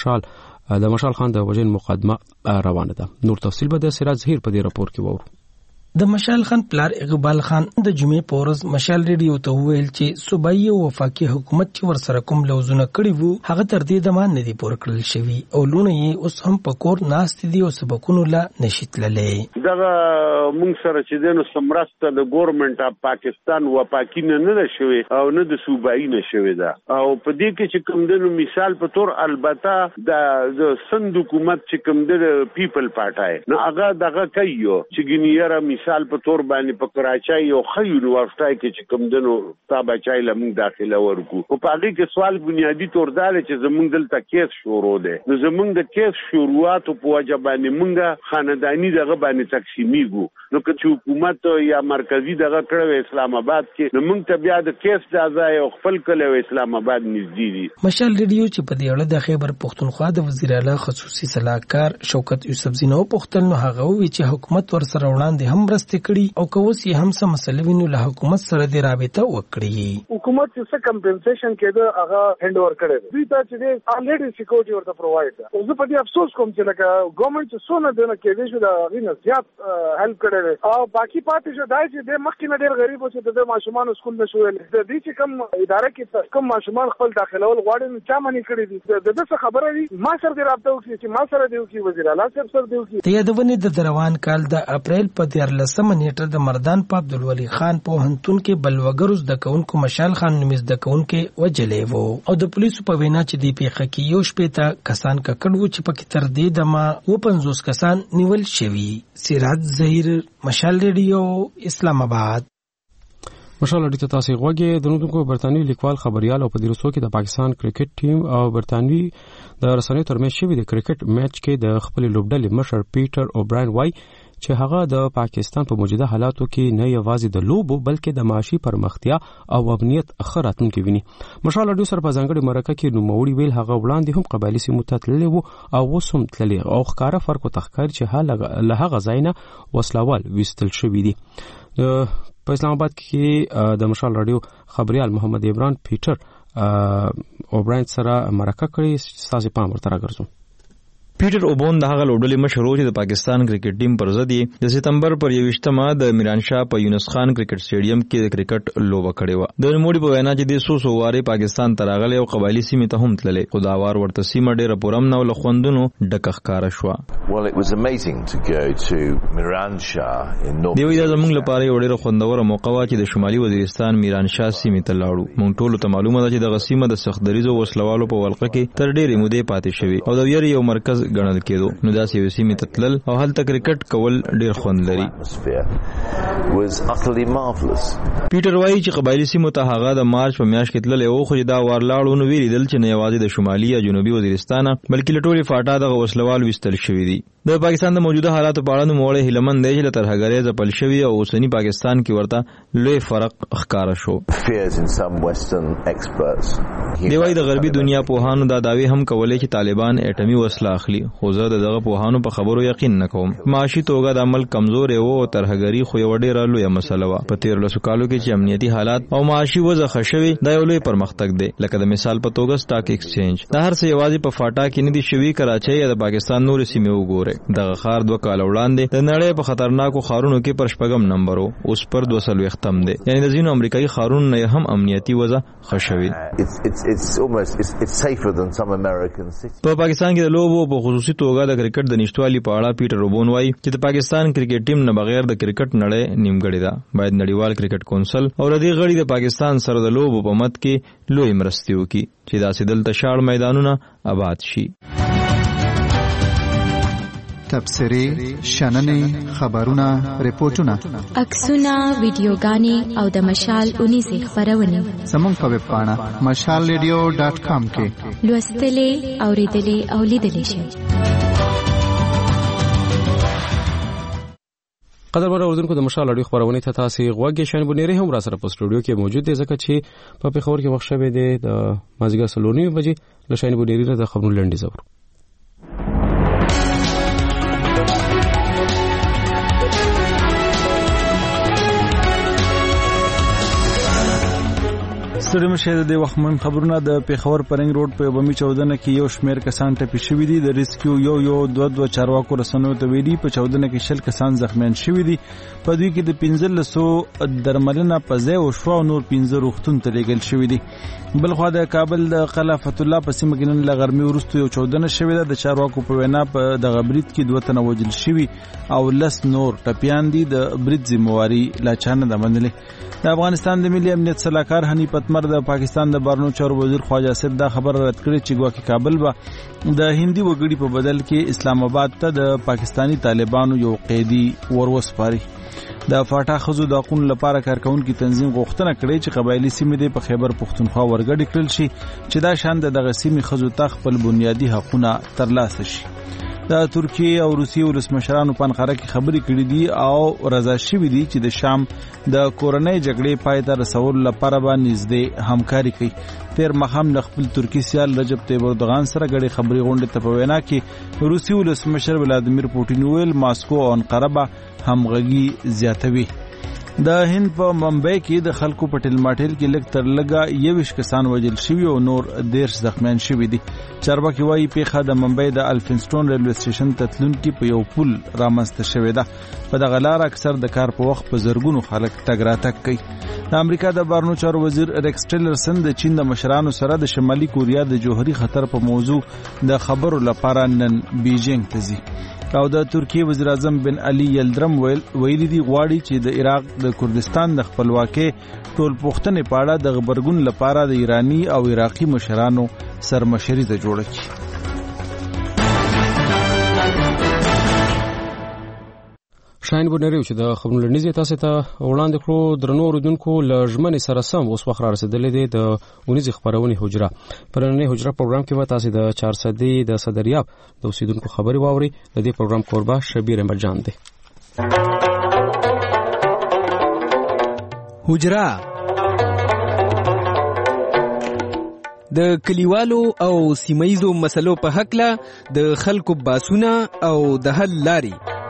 د مشال خان د وژن مقدمه روانه ده. نور تفصیل به د سراج ظهیر په دې راپور کې وورو. د مشال خان پلار اقبال خان د جمعې پورز مشال ریډیو ته ویل چې صوبایي او وفاقي حکومت چې ورسره کوم لوزونه کړی وو هغه تر دې دمه نه دي پوره کړل شوی او لونه یې اوس هم په کور ناست دي او سبقونو لا نشیتللې. دغه مونږ سره چې دنو سمرسته د ګورنمنت اف پاکستان وفاقي نه شوی او نه د صوبایي نه شوی دا او په دې کې چې کوم دنو مثال په تور البته د سند حکومت چې کوم د پیپل پارټای نو هغه دغه کوي چې ګنیره مثال په تور باندې په کراچۍ او خې یونیورسيټي کې چې کوم دنو تابع چای لمون داخله ورکو په هغه کې سوال بنیادی تور دال چې زمونږ دلته کیس شروع ده نو زمونږ د کیس شروعات په وجه باندې مونږه خاندانی دغه باندې تقسیمیږو نو که حکومت یا مرکزی دغه کړو اسلام آباد کې نو مونږ ته بیا د کیس ځای او خپل کله اسلام آباد نږدې دي. مشال ریډیو چې په دې اړه د خیبر پختونخوا د وزیر اعلی خصوصي صلاحکار شوکت یوسف زینو پختل نو هغه وی چې حکومت ورسره وړاندې هم رسته کړي او کوس یې هم سم مسلې وینو له حکومت سره د رابطه وکړي. حکومت څه کمپنسیشن کېده هغه هند ور کړی دوی ته چې الریډي سکیورټي ورته پرووایډ ده. زه په دې افسوس کوم چې لکه ګورنمنت چې څونه دنه کېدې شو دا غینه زیات هیلپ کړی او باقي پاتې شو دای چې د مخکې نه ډېر غریب او چې د ماشومان سکول نشو ویل د دې چې کوم اداره کې کوم ماشومان خپل داخلول غواړي نو چا منی کړی دي د دې خبره وي ما سره د رابطه وکړي چې ما سره دی وکړي وزیر اعلی صاحب سره دی وکړي. ته یادونه د روان کال د اپریل په 13 نیټه د مردان په عبدالولی خان په هنتون کې بلوګرز د کونکو مشال خان نومیز د کونکو وجلې وو او د پولیسو په وینا چې دی پیښه کې یو شپه کسان ککړ وو چې پکې تر دې دمه 50 کسان نیول شوی. سراج ظهیر مشال ریډیو اسلام آباد. مشال ریډیو تاسو غوږی درنونکو برتانوي لیکوال خبريال او په دې رسو کې د پاکستان کرکټ ټیم او برتانوي د رسنیو ترمنځ شوی د کرکټ میچ کې د خپل لوبډلې مشر پیټر اوبراین وای چې هغه د پاکستان په موجوده حالاتو کې نه یوازې د لوبو بلکې د معاشي پرمختیا او امنیت خراتون کې ویني. مشال ریډیو سره په ځانګړي مرکه کې نوموړي ویل هغه وړاندې هم قبایلی سیمو ته تللی وو او وسوم تللی او ښکارا فرق تخکر چې له هغه ځاینا وسلوال وستل شوې دي. په اسلام آباد کې د مشال ریډیو خبريال محمد عمران پیټر اوبراین سره مرکه کړې تاسو پام ورته راګرځو. پیټر اوبون د هغه لوبډلې مشر چې د پاکستان کرکټ ټیم پر ضد د سپتمبر پر 21مه د میرانشاه په یونس خان کرکټ سټیډیم کې د کرکټ لوبه کړې و. د نوموړي په وینا چې د سوسو واره پاکستان ته راغلی او قبایلی سیمې ته هم تللی خو دا وار ورته سیمه ډېره پرم نه ول خوندونو ډکه ښکارا شو. دوی دا زموږ لپاره یو ډېر خوندور موقع و چې د شمالي وزیرستان میرانشاه سیمې ته لاړو. موږ ټول ته معلومه ده چې دغه سیمه د سختدریزو وسلوالو په ولقه کې تر ډېرې مودې پاتې شوې او د ویری یو مرکز ګڼل کېدو نو داسې یو سیمې ته تلل او هلته کرکټ کول ډېر خوند لري. پیټر وایي چې قبایلی سیمو ته هغه د مارچ په میاشت کې تللی و خو دا وار لاړو نو ویلیدل چې نه یوازې د شمالي یا جنوبي وزیرستان بلکې له ټولې فاټا دغه وسلوال ویستل شوي دي. د پاکستان د موجوده حالاتو په اړه نوموړی هیلمند دی چې له ترهګرۍ ځپل شوي او اوسني پاکستان کې ورته لوی فرق ښکاره شو. دی وایي د غربي دنیا پوهانو دا دعوې هم کولې چې طالبان اټمي وسله اخلي خو زه دغه پوهانو په خبرو یقین نه کوم. معاشي توګه د عمل کمزور و او ترهګرۍ خو یو ډېره لویه مسله وه. په 13 کالو کې چې امنیتي حالات او معاشي وضع ښه شوي دا یو لوی پرمختګ دی. لکه د مثال په توګه سټاک ایکسچینج دا هر څه یوازې په فاټا کې نه دي شوي. کراچۍ یا د پاکستان نورې سیمې وګورئ دغه ښار 2 کال وړاندې د نړۍ په خطرناکو ښارونو کې پر 8م نمبر و اوس پر 240م دی. یعنی د ځینو امریکایي ښارونو نه هم امنیتي وضع ښه شوې. په پاکستان کې د لوبو په خصوصي توګه د کرکټ د نشټوالي په اړه پیټر اوبون وایي چې د پاکستان کرکټ ټیم نه بغیر د کرکټ نړۍ نیمګړې ده. باید نړیوال کرکټ کونسل او د دې غړي د پاکستان سره د لوبو په مد کې لوی مرستې وکړي چې داسې دلته شاړ میدانونه آباد شي. تبصرې، شننې، خبرونه، ریپورتونه، عکسونه، ویډیوګانې او د مشال 19 خبرونه زموږ په ویب پاڼه mashalradio.com کې لوستلې، اوریدلې او لیدلې شئ. قدرمن اوردونکو د مشال اړیو خبرونه ته تاسو غوږی شان بنيري هم را سره په سټوډیو کې موجود دي ځکه چې په پیښور کې وخت شوه دی د مازیګر سلونی بجې له شان بنيري نه د خبرونو لنډي زبر ستړي مشه د وخت مهم خبرونه د پیښور پرنګ روډ په بمی 14 کې یو شمیر کسان ټپي شوي دي د ریسکیو یو دوه چارواکو رسنیو ته ویلي په 14 کې شل کسان زخمیان شوي دي په دوی کې د 1500 درملنه په ځای او شو نور 15 روغتون ته لېږل شوي دي بلخو د کابل د خلافت الله په سیمه کې نن لغرمي ورستو یو 14 شوي ده د چارواکو په وینا په د غبرید کې دوه تنه وجل شوي او لس نور ټپيان دي د برید ذمہواری لا چانه د منلې د افغانستان د ملي امنیت صلاحکار هنی پتمر د پاکستان د بارنو چارو وزیر خواجه اسد دا خبر رد کړی چې ګواکې کابل به د هندي وګړي په بدل کې اسلام آباد ته د پاکستانی طالبانو یو قیدی وروسپاري د فاټا خزو د قانون لپاره کارکونکو تنظیم غوښتنه کړې چې قبایلی سیمې د په خیبر پختونخوا ورګډ کړل شي چې دا شان د دغه سیمې خزو ته خپل بنیادی حقوقونه ترلاسه شي د ترکیه او روسیې ولسمشرانو په انقره کې خبرې کړې دي او رضا شوي دي چې د شام د کورنۍ جګړې پای ته رسولو لپاره به نږدې همکاري کوي تیر مخام د خپل ترکی سیال رجب طیب اردوغان سره غړي خبري غونډه ته په وینا کې روسي ولسمشر ولادیمیر پوتین ویل ماسکو او انقره به همغږي زیاتوي د هند په ممبئی کې د خلکو په ټلماټل کې لږ تر لږه 21 کسان وژل شوي او نور 10 زخمیان شوي دي چارواکي وايي پیښه د ممبئی د الفنسټون ریلوے سټیشن تتلون کې په یو پل رامنځته شوې ده په دغه لار اکثر د کار په وخت په زرګونو خلک تګ راتګ کوي د امریکا د بارنو چارو وزیر ریکس ټیلرسن د چین د مشرانو سره د شمالي کوریا د جوهري خطر په موضوع د خبرو لپاره نن بیجینګ ته ځي او د ترکیه وزیر اعظم بن علي یلدرم ویلي دی غواړي چې د عراق د کردستان د خپلواکۍ ټول پوښتنې په اړه د خبرګون لپاره د ایرانی او عراقي مشرانو سرمشري ته جوړه کړي شاین بنيري چې د خبرونو لنډیزه تاسو ته وړاندې کړو درنو اوردونکو لژمنې سره سم اوس وخت را رسیدلې دي د اونیزه خبرونه حجره پرنې حجره پروګرام کې و تاسو د 400 د صدریاب د اوسیدونکو خبري واوري د دې پروګرام قربا شبیر احمد جان دی حجره د کلیوالو او سیمایزو مسلو په حق له د خلکو باسونه او د حل لاري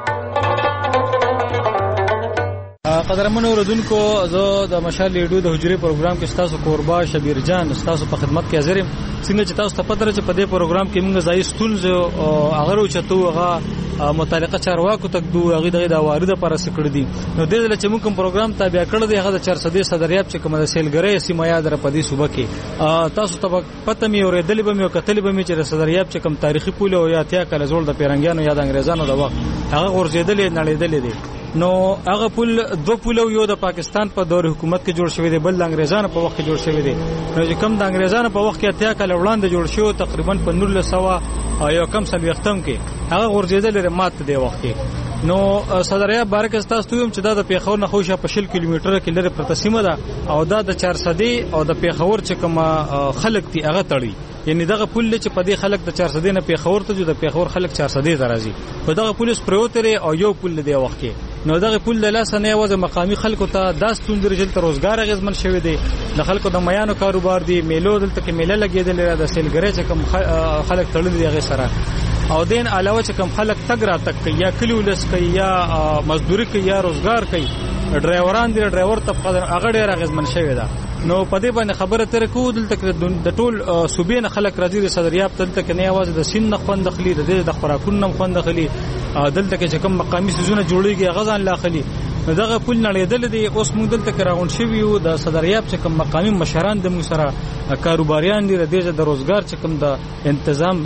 قدرمن اوردونکو زه د مشال لیډو د حجرې پروګرام کې تاسو قربا شبیر جان تاسو په خدمت کې حاضر یم څنګه چې تاسو ته پته راځي په دې پروګرام کې موږ ځای ستونزې او هغه چتو هغه متعلقه چارواکو تک دوه هغه د وارده پر سکړه دي نو د دې چې موږ کوم پروګرام تابع کړل دی هغه د 400 صدریاب چې کوم د سیلګری سیمه یاد را پدې صوبه کې تاسو ته پته می اورېدلې به می او کتلې به می چې صدریاب چې کوم تاریخي پول او یا تیا کله زول د پیرنګیانو یا د انګريزانو د وخت هغه ورزيدلې نړیدلې دي نو هغه پول دو پول یو د پاکستان په دور حکومت کې جوړ شوی دی بل د انګريزانو په وخت کې جوړ شوی دی نو چې کوم د انګريزانو په وخت کې اتیا کله وړاندې جوړ شو تقریبا په 1900 او یو کم سل وختم کې هغه ورزيدل مات دی وخت کې نو صدریاب بارکه تاسو ته چې دا د پیښور نه خوشه په 60 کیلومتره کې لري پرتسیمه ده او دا د 400 او د پیښور چې کوم خلک دي هغه تړي یعنی دغه پول چې په دې خلک د 400 نه پیښور ته د پیښور خلک 400 درازي په دغه پولیس پروتره او یو پول دی وخت کې نو دغه پول د لاس نه یوازې مقامی خلکو ته د ستوندر جل تر روزګار غزمن شوی دی د خلکو د میانو کاروبار دی میلو دلته کې میله لګیدل د سیلګری چې کوم خلک تړل دي هغه سره او دین علاوه چې کوم خلک تګ را تک یا کلیولس کوي یا مزدوري کوي یا روزګار کوي ډرایوران دي ډرایور طبقه هغه ډیر غزمن شوی ده نو په دې باندې خبره تر کو دلته د ټول صوبې نه خلک راځي صدریاب دلته کې نه आवाज د سین نه خوند خلی د خوراکون نه خوند خلی دلته کې چې کوم مقامی سيزونه جوړيږي غزان لا خلی دغه پول نړیدل دي اوس موږ دلته کې راغون شوی یو د صدریاب چې کوم مقامی مشران د موږ سره کاروباریان دي د روزګار چې کوم د تنظیم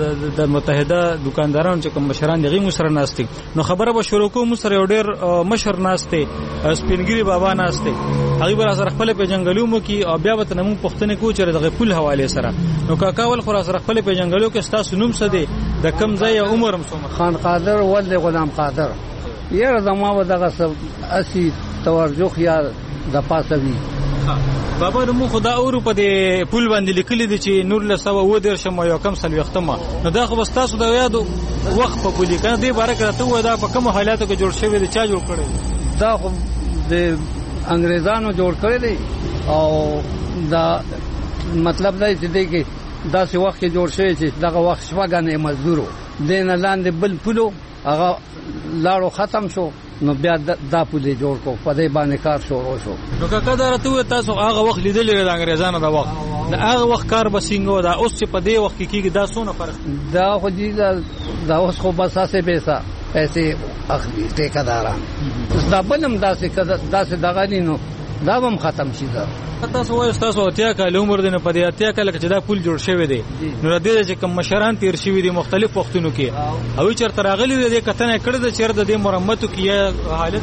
د متحده دکاندارانو چې کوم مشران دي موږ سره ناشتي نو خبره به شروع کوم موږ سره ډېر مشر ناشته سپینګری بابا ناشته هغه بر سره خپل په جنگلو مو کې او بیا به تنمو پښتنه کو چې دغه پول حواله سره نو کاکاول خو سره خپل په جنگلو کې تاسو نوم څه دي د کم ځای عمر مسوم خان قادر ولد غلام قادر یره زما و دغه اسی توجه یا د پاسوي بابا نو خدا اورو په دې پول باندې لیکلي دي چې نور له سبا و دیر شم یو کم سل وختمه نو دا خو تاسو دا یادو وخت په پولی کنه دې باره کې ته و دا په کوم حالاتو کې جوړ شوی دي چا جوړ کړی دا خو د انګريزانو جوړ کړی دي او دا مطلب دا چې دی دا څه وخت جوړ شوی چې دغه وخت شپږانې مزدورو دین لاندې بل پلو هغه لاړو ختم شو نو بیا دا پولی جوړ کو په دې باندې کار شروع شو نو کله درته تاسو هغه وخت لیدلې د انګريزانو دا وخت دا هغه وخت کار بسینګو دا اوس چې په دې وخت کې کیږي دا څونه فرق دا خو دې دا اوس خو بس اسه پیسې اخلي ټیکاداران دا بلم داسې دغه نو دا هم ختم شي دا تاسو وایي تاسو اتیا کال عمر دینه په دې اتیا کال کې دا پول جوړ شوی دی نو د دې چې کوم مشران تیر شوی دي مختلف وختونو کې او چرته راغلي دي کتنه کړی د چر د مرمتو کې حالت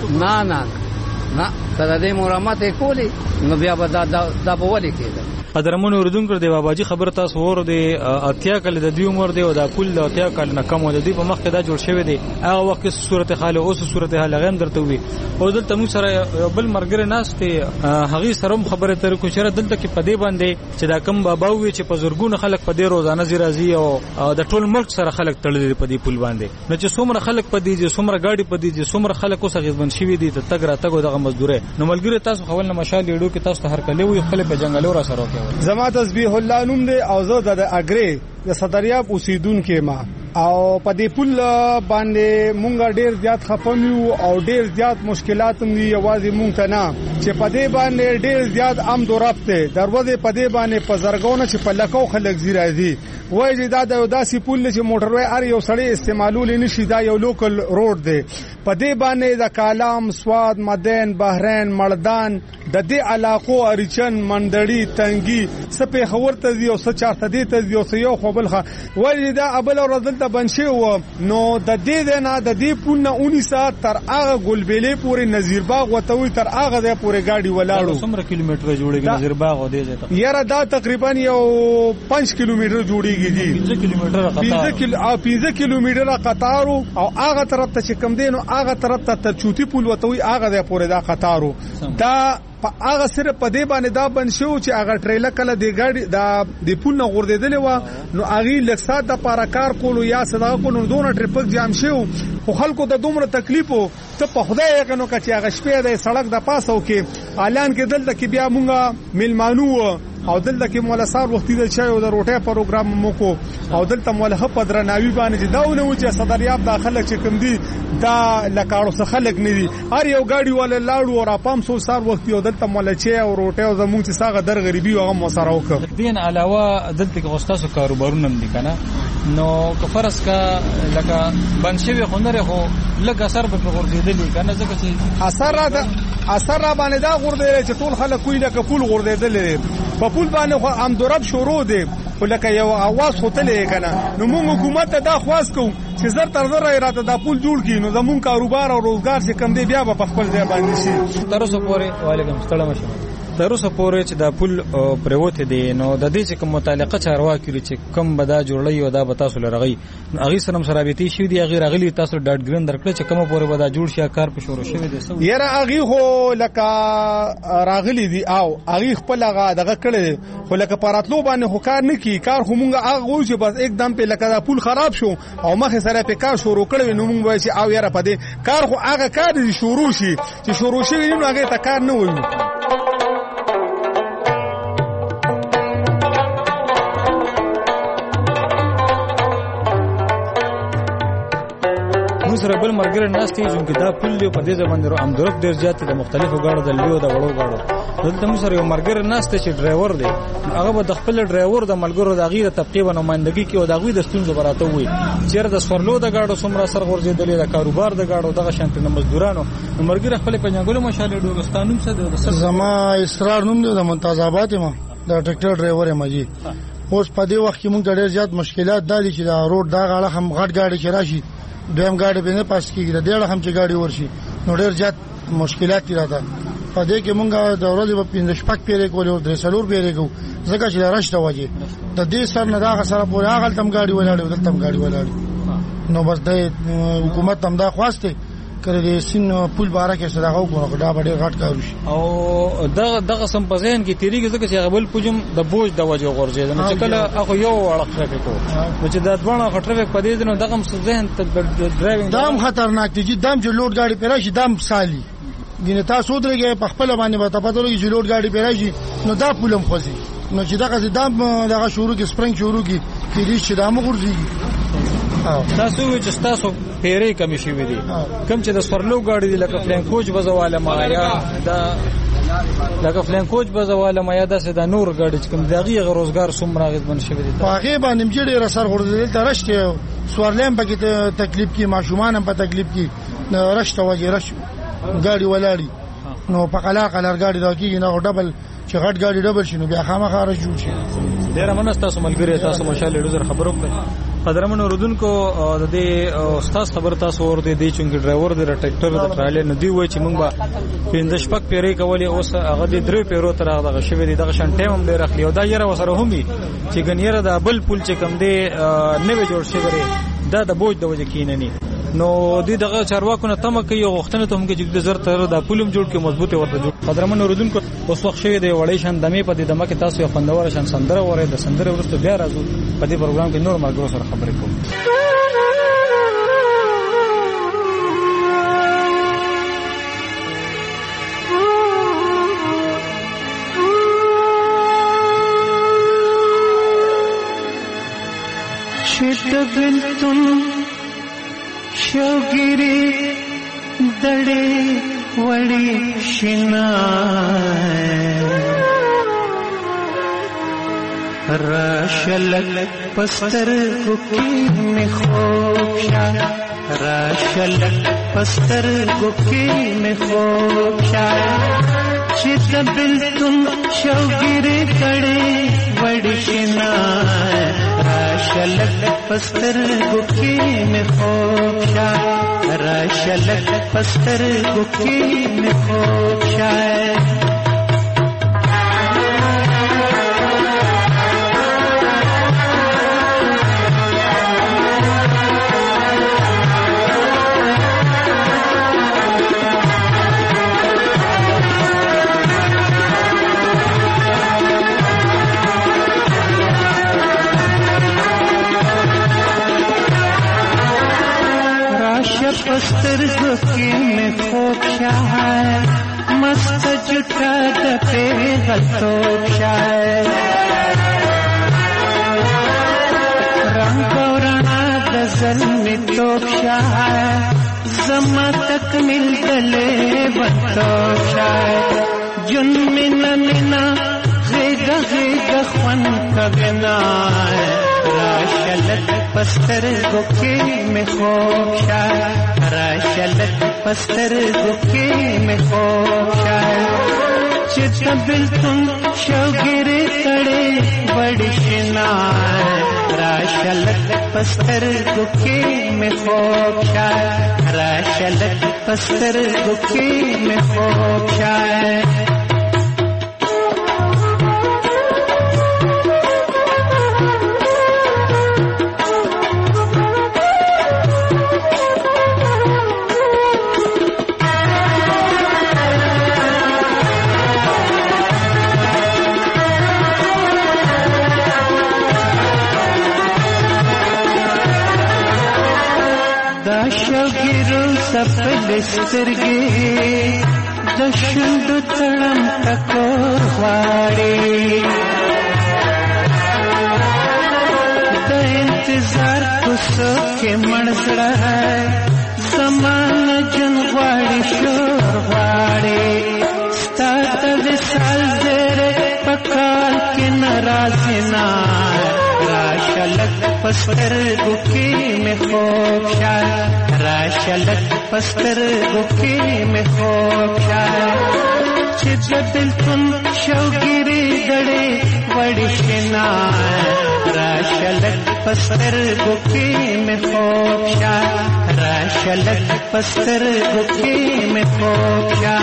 نه کله دې مرمت کولی نو بیا به دا به ولې کېده قدرمن اوردونکو دی باباجي خبر تاسو ور دی اتیا کال د دې عمر دی او دا پول د اتیا کال نه کم دی په مخ کې دا جوړ شوی دی هغه وخت صورت حال او صورت حال غیم درته وي او دلته موږ سره بل مرګره ناس ته هغه سره خبره تر کو چر دلته کې پدې باندې چې دا کم بابا وي چې په زورګونو خلک پدې روزانه زیرازي او د ټول ملک سره خلک تړلې پدې پول باندې نو چې څومره خلک پدې دي څومره گاډي پدې دي څومره خلک اوسه غیبن شوی دي د تګ را تګ دغه مزدوره نو ملګری تاسو خپل نه مشال لیډو کې تاسو هر کله وي خپل په جنگلو را سره کوي زما تسبیح الله نوم دی او زه د اګری د صدریاب اوسیدونکو ما او په دې پول باندې مونږ ډیر زیات خپمیو او ډیر زیات مشکلات هم دي یوازې مونږ ته نه چې په دې باندې ډیر زیات عام دورافته دروازه په دې باندې په زرګونه چې په لکو خلک زیرازي وایي چې دا د داسې پول چې موټروي ار یو سړی استعمالول نشي دا یو لوکل روډ دی په دې باندې د کالام سواد مدین بحرین مردان د دې علاقو اریچن منډړی تنګي سپه خورته دی او سچارته دی ته دی او یو خپلخه وایي دا ابل ورځل ته بنشي و نو د دې نه د دې پول نه 19 ساعت تر هغه ګلبلې پورې نذیر باغ وتوي تر هغه د پورې گاډي ولاړو څومره کیلومتر جوړیږي نذیر باغ او دې ته یاره دا تقریبا یو 5 کیلومتر جوړیږي دي 15 کیلومتر 15 کیلومتر قطارو او هغه طرف ته چې کم دینو هغه طرف ته چوټي پول وتوي هغه د پورې دا قطارو دا هغه سره په دې باندې دا بن شو چې هغه ټریلر کله د گاډي د پول نه غوردیدل و نو هغه لکسات د پاراکار کولو یا صدا کو نو دونه ټریفک جام شو خو خلکو ته دومره تکلیف ته په خدای یې کنو چې هغه شپه د سړک د پاسو کې اعلان کې دلته کې بیا مونږه ملمانو او دلته کې مولا سار وختي د چای او د روټه پروګرام مو کو او دلته مولا په درناوي باندې چې داونه و چې صدریاب داخله چې کوم دي دا لکاړو څخه خلک نه دي هر یو گاډي ول لاړو او راپام سو سار وختي او دلته مولا چای او روټه او زموږ چې ساغه در غریبي او هم سره وکړه دین علاوه دلته کې غوستاسو کاروبارونه هم دي کنه نو کفرس کا لکه بنشوي خنره هو لکه اثر به غوردیدلی کنه ځکه چې اثر را باندې دا غوردیدل چې ټول خلک کوی لکه پول غوردیدل په پول باندې خو ام درب شروع دي ولکه یو اواز هوتلې کنه نو موږ حکومت ته دا خواست کوو چې زر تر زر راته دا پول جوړ کړي نو زمون کاروبار او روزګار چې کم دی بیا په خپل ځای باندې شي تر اوسه پورې وعلیکم السلام تر اوسه پورې چې دا پول پروت دي نو د دې چې کوم متعلقه چارواکي چې کم بدا جوړلې او دا به تاسو لرغي هغه سره سرابيتي شي دي هغه راغلي تاسو ډاټ ګرین درکړي چې کومه پورې بدا جوړ شي کار په شروع شوی دي یاره هغه هو لکه راغلي دي او هغه خپل هغه دغه کړي خو لکه پراتلو باندې هو کار نه کی کار خو مونږه هغه چې بس एकदम په لکه دا پول خراب شو او مخه سره په کار شروع کړي نو مونږ وایي چې او یاره په دې کار خو هغه کار دي شروع شي چې شروع شي نو هغه ته کار نه وایي سره بل مرګره ناشتي چې دا پول دی په دې ځمانه رو امدورب ډیر زیات د مختلفو غاړو د لیو د وړو غاړو دلته موږ سره یو مرګره ناشته چې ډرایور دی هغه به د خپل ډرایور د ملګرو د غیره طبقه و نمائندګي کې او د غوی د ستونزو براته وي چیرې د سورلو د غاړو څومره سر غورځېدلې د کاروبار د غاړو دغه شانت د مزدورانو مرګره خپل پنځګلو مشاله ډوګستانوم څه د زما اسرار نوم دی د منتاز آباد ما د ټریکټر ډرایور ما جی اوس په دې وخت کې موږ ډېر زیات مشکلات دي چې دا روډ دا غاړه هم غټ گاډي چې راشي دویم گاډي به نه پاس کیږي د ډېر هم چې گاډي ورشي نو ډېر زیات مشکلات راځي په دې کې مونږه د ورځې په 15 شپږ پیری کولې او درې څلور پیری کو ځکه چې راشته وځي د دې سر نه دا سره پورې هغه تم گاډي ولاړې او دلته تم گاډي ولاړې نو بس د حکومت هم دا خواسته کړي سین پول بارا کې صداقه وکړو دا ډېر غټ کار شي او دغه سم پزین کې تیریږي ځکه چې غبل پوجم د بوج د وجه غورځي نو چې کله اخو یو وړ ټریفیک نو چې د دوه ټریفیک پدې نو دغه ذهن ته ډرایوینګ دام خطرناک دي دام چې لوډ ګاډي پیراشي دام سالي ګینه تاسو درګه په خپل باندې به تاسو لري چې لوډ ګاډي پیراشي نو دا پولم خوځي نو چې دغه دام دغه شروع کې سپرنګ شروع کې چې دام غورځي تاسو چې تاسو پیری کمی شي وي دي کوم چې د سورلو گاډي دی لکه فلین کوچ بزواله ما یا دا لکه فلین کوچ بزواله ما یا د نور گاډي چې کوم دغه روزګار سومره غزبن شي وي دي هغه باندې چې ډیر اثر ورغلی درش کې سورلم پکې تکلیف کې ماشومان هم په تکلیف کې رشته وجه رش گاډي ولاړی نو په قلاقه گاډي دا کېږي نو ډبل چې غټ گاډي ډبل شي نو بیا خامخا رش جوړ شي ډیر مننه تاسو ملګری تاسو مشال ډیر خبرو قدرمن اوردونکو د دې استاد خبر تاسو ور دي چې ډرایور د ټریکټر د ټرالې نه دی وای چې موږ به 15 شپک پیری کولې اوس هغه د درې پیرو تر هغه شوی دی دغه شان ټیم هم ډیر اخلي او دا یره وسره همي چې ګنیره د بل پول چې کم دی نوې جوړ شوی دا د بوج د وجه کیننی نو دغه چارواکو نه تم کوي غوښتنه ته هم کې چې د زر تر د پولم جوړ کې مضبوطه ورته جوړ قدرمن اوردونکو اوس وخت شوی دی وړې شان دمه په دې دمه کې تاسو یو خوندور شان سندره وره د سندره ورسته بیا راځو په دې پروګرام کې نور ماګرو سره خبرې کوم شوګری دړې وړې شنا راشلک پستر کوکی می خوشا راشلک پستر کوکی می خوشا چې بلتون شوګری دړې وړې شنا راشلک پستر کوکی می خوشا راشلک پستر کوکی می خوشا पस्तर गुकी में खोक्षा है मस्त जुटा दपे गलतोक्षा है रंग रंगा गजल में तोक्षा है जमा तक मिल गले बतोक्षा है जुन मिना मिना घेगा घेगा ख्वन कगना है राशलक पस्तर गुकी में खोक्षा राशलक पस्तर गुकी में खोक्षा चित बिल तुम शौगिरे तड़े बड़ी शिना राशलक पस्तर गुकी में खोक्षा राशलक पस्तर गुकी में खोक्षा सफल स्तरगे दशुंड तड़म तको वाड़े द इंतजार कुसो के मणसड़ा है समान जनवाड़ी शोर वाड़े स्तात विशाल जेरे पकाल के नाराजना राशलक पस्तर गुकी में खोक्षा राशलक पस्तर गुकी में खोक्षा चित दिल तुम शौगिरी गड़े बड़ी शिना राशलक पस्तर गुकी में खोक्षा राशलक पस्तर गुकी में खोक्षा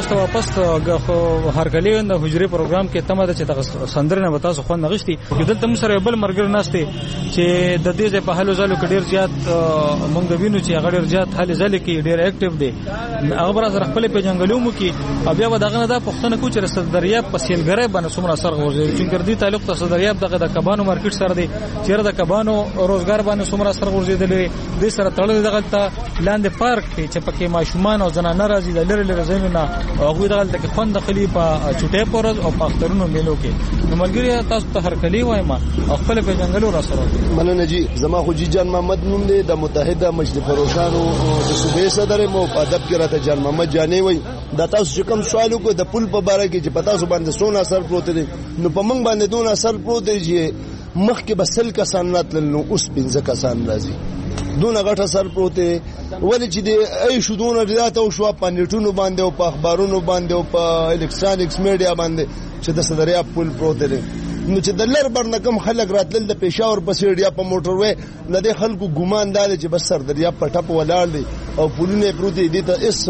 تاسو ته واپس هرکلی د حجرې پروګرام کې تمه ده چې تاسو سندرنه به تاسو خو نغشتي دلته موږ سره بل مرګر ناشته چې د دې په حالو زالو کې ډیر زیات موږ د وینو چې هغه ډیر زیات حالې زالې کې ډیر اکټیو دي هغه بر سره خپل په جنگلو مو کې بیا دغه نه د پښتنه کو چې صدریاب په سیلګری باندې څومره اثر غورځي چې ګردي تعلق ته صدریاب دغه د کبانو مارکیټ سره دی چې د کبانو روزګار باندې څومره اثر غورځیدل دي سره تړل دغه ته لاندې پارک چې پکې ماشومان او زنانه راځي د لری لری زینونه هغه دغه ته خوند خلی په چټه پورز او پخترونو میلو کې نو ملګری تاسو ته هرکلی وایم خپل په جنگلو را سره مننه جی زما خو جی جان محمد نوم دی د متحده مجلس فروشانو د صوبې صدر مو په ادب کې راته جان محمد جانې وای دا تاسو کوم سوالو کو د پل په باره کې چې پتا سو باندې سونه اثر پروت دی نو په موږ باندې دون اثر پروت دی چې مخکې بسل کسان راتل نو اوس 15 کسان راځي دون غټ اثر پروت دی ولې چې دی ای شو دون ریاضت او شو په نیټونو باندې او په اخبارونو باندې او په الکترونیکس میډیا باندې چې د صدریا پل پروت دی نو چې د لر برنه کم خلک راتل د پېښور په سیډیا په موټر وې نه د خلکو ګمان دال چې بس سر دریا په ټپ ولاړ دي او پولونه پروت دي ته اس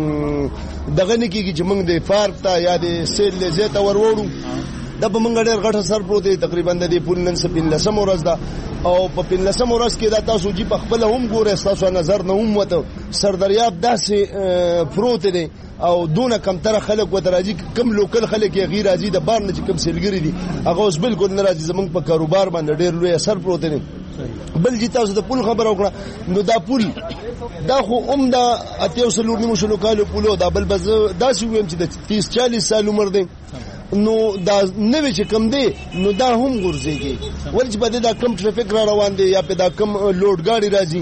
دغه نه کیږي چې موږ د پارک ته یا د سیل لزیته وروړو د په موږ ډېر غټ سر پروت دي تقریبا د پول نن سپین لسم ورځ ده او په پین لسم ورځ کې دا تاسو جی په خپل هم ګوره تاسو نظر نه هم وته سر دریاب داسې پروت دي او دونه کم تر خلک و درازي کم لوکل خلک یې غیر راځي د بار نه چې کم سیلګری دي هغه اوس بالکل ناراضي زمونږ په کاروبار باندې ډېر لوی اثر پروت دی بل چې تاسو د پول خبر وکړه نو دا پول دا خو دا اتیو سلور نیمو شلو کالو پولو دا بل بز دا شو ویم چې د 30-40 سال عمر دی نو دا نوې چې کم دی نو دا هم ګرځيږي ولې په دا کم ټریفیک را روان دی یا په دا کم لوډ ګاډي راځي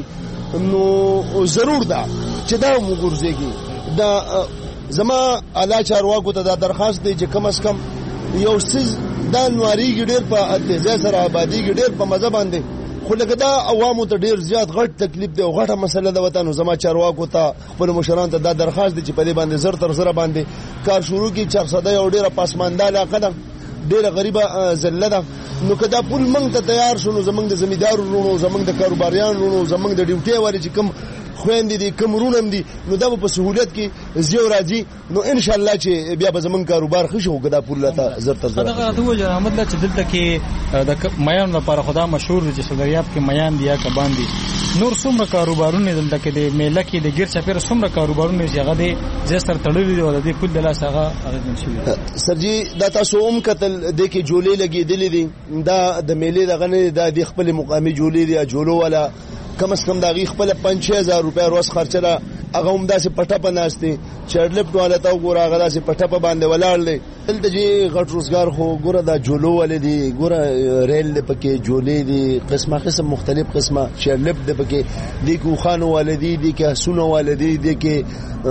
نو ضرور دا چې دا هم ګرځيږي دا زما اعلی چارواکو ته دا درخواست دی چې کم از کم یو سیز دا نواری ګډیر په اتزه سره آبادی ګډیر په مزه باندې خو لکه دا عوامو ته ډیر زیات غټ تکلیف دی او غټه مسله ده وطن زما چارواکو ته خپل مشران ته دا درخواست دی چې په دې باندې زر تر زر باندې کار شروع کی 400 او ډیره پاسمانده علاقه ده ډیره غریبه ذله ده نو کدا پول منګ ته تیار شونه زمنګ د زمیدارو رونو زمنګ د کاروباریان رونو زمنګ د ډیوټي واري چې کم خويندې دي کوم رونم دي نو دا په سہولت کې زیو راځي نو ان شاء الله چې بیا به زمون کاروبار خوشو کدا پول لته زر تر زر دا ته وجه احمد چې دلته کې د میان لپاره خدا مشهور دي چې دریاب کې میان دي یا کبان دي نور څومره کاروبارونه دلته کې د میله کې د ګیر چپیر څومره کاروبارونه چې هغه دي زستر تړلې دي او د پول د لاس هغه شوی سرجی دا تاسو هم کتل د کې جولې لګېدلې دي دا د میلې دغه نه د خپل مقامي جولې دي جوړو ولا کم از کم دا غي خپل 5000 روپے روز خرچه هغه هم داسې پټه پناستي چړلپ ډواله تا وګوره هغه داسې پټه په باندې ولاړ دی دلته جی غټ روزګار خو ګوره دا جولو ولدي ګوره ریل پکې جولې دي قسمه قسم مختلف قسمه چړلپ د پکې دي کو خانو ولدي دي کې سونو ولدي دي کې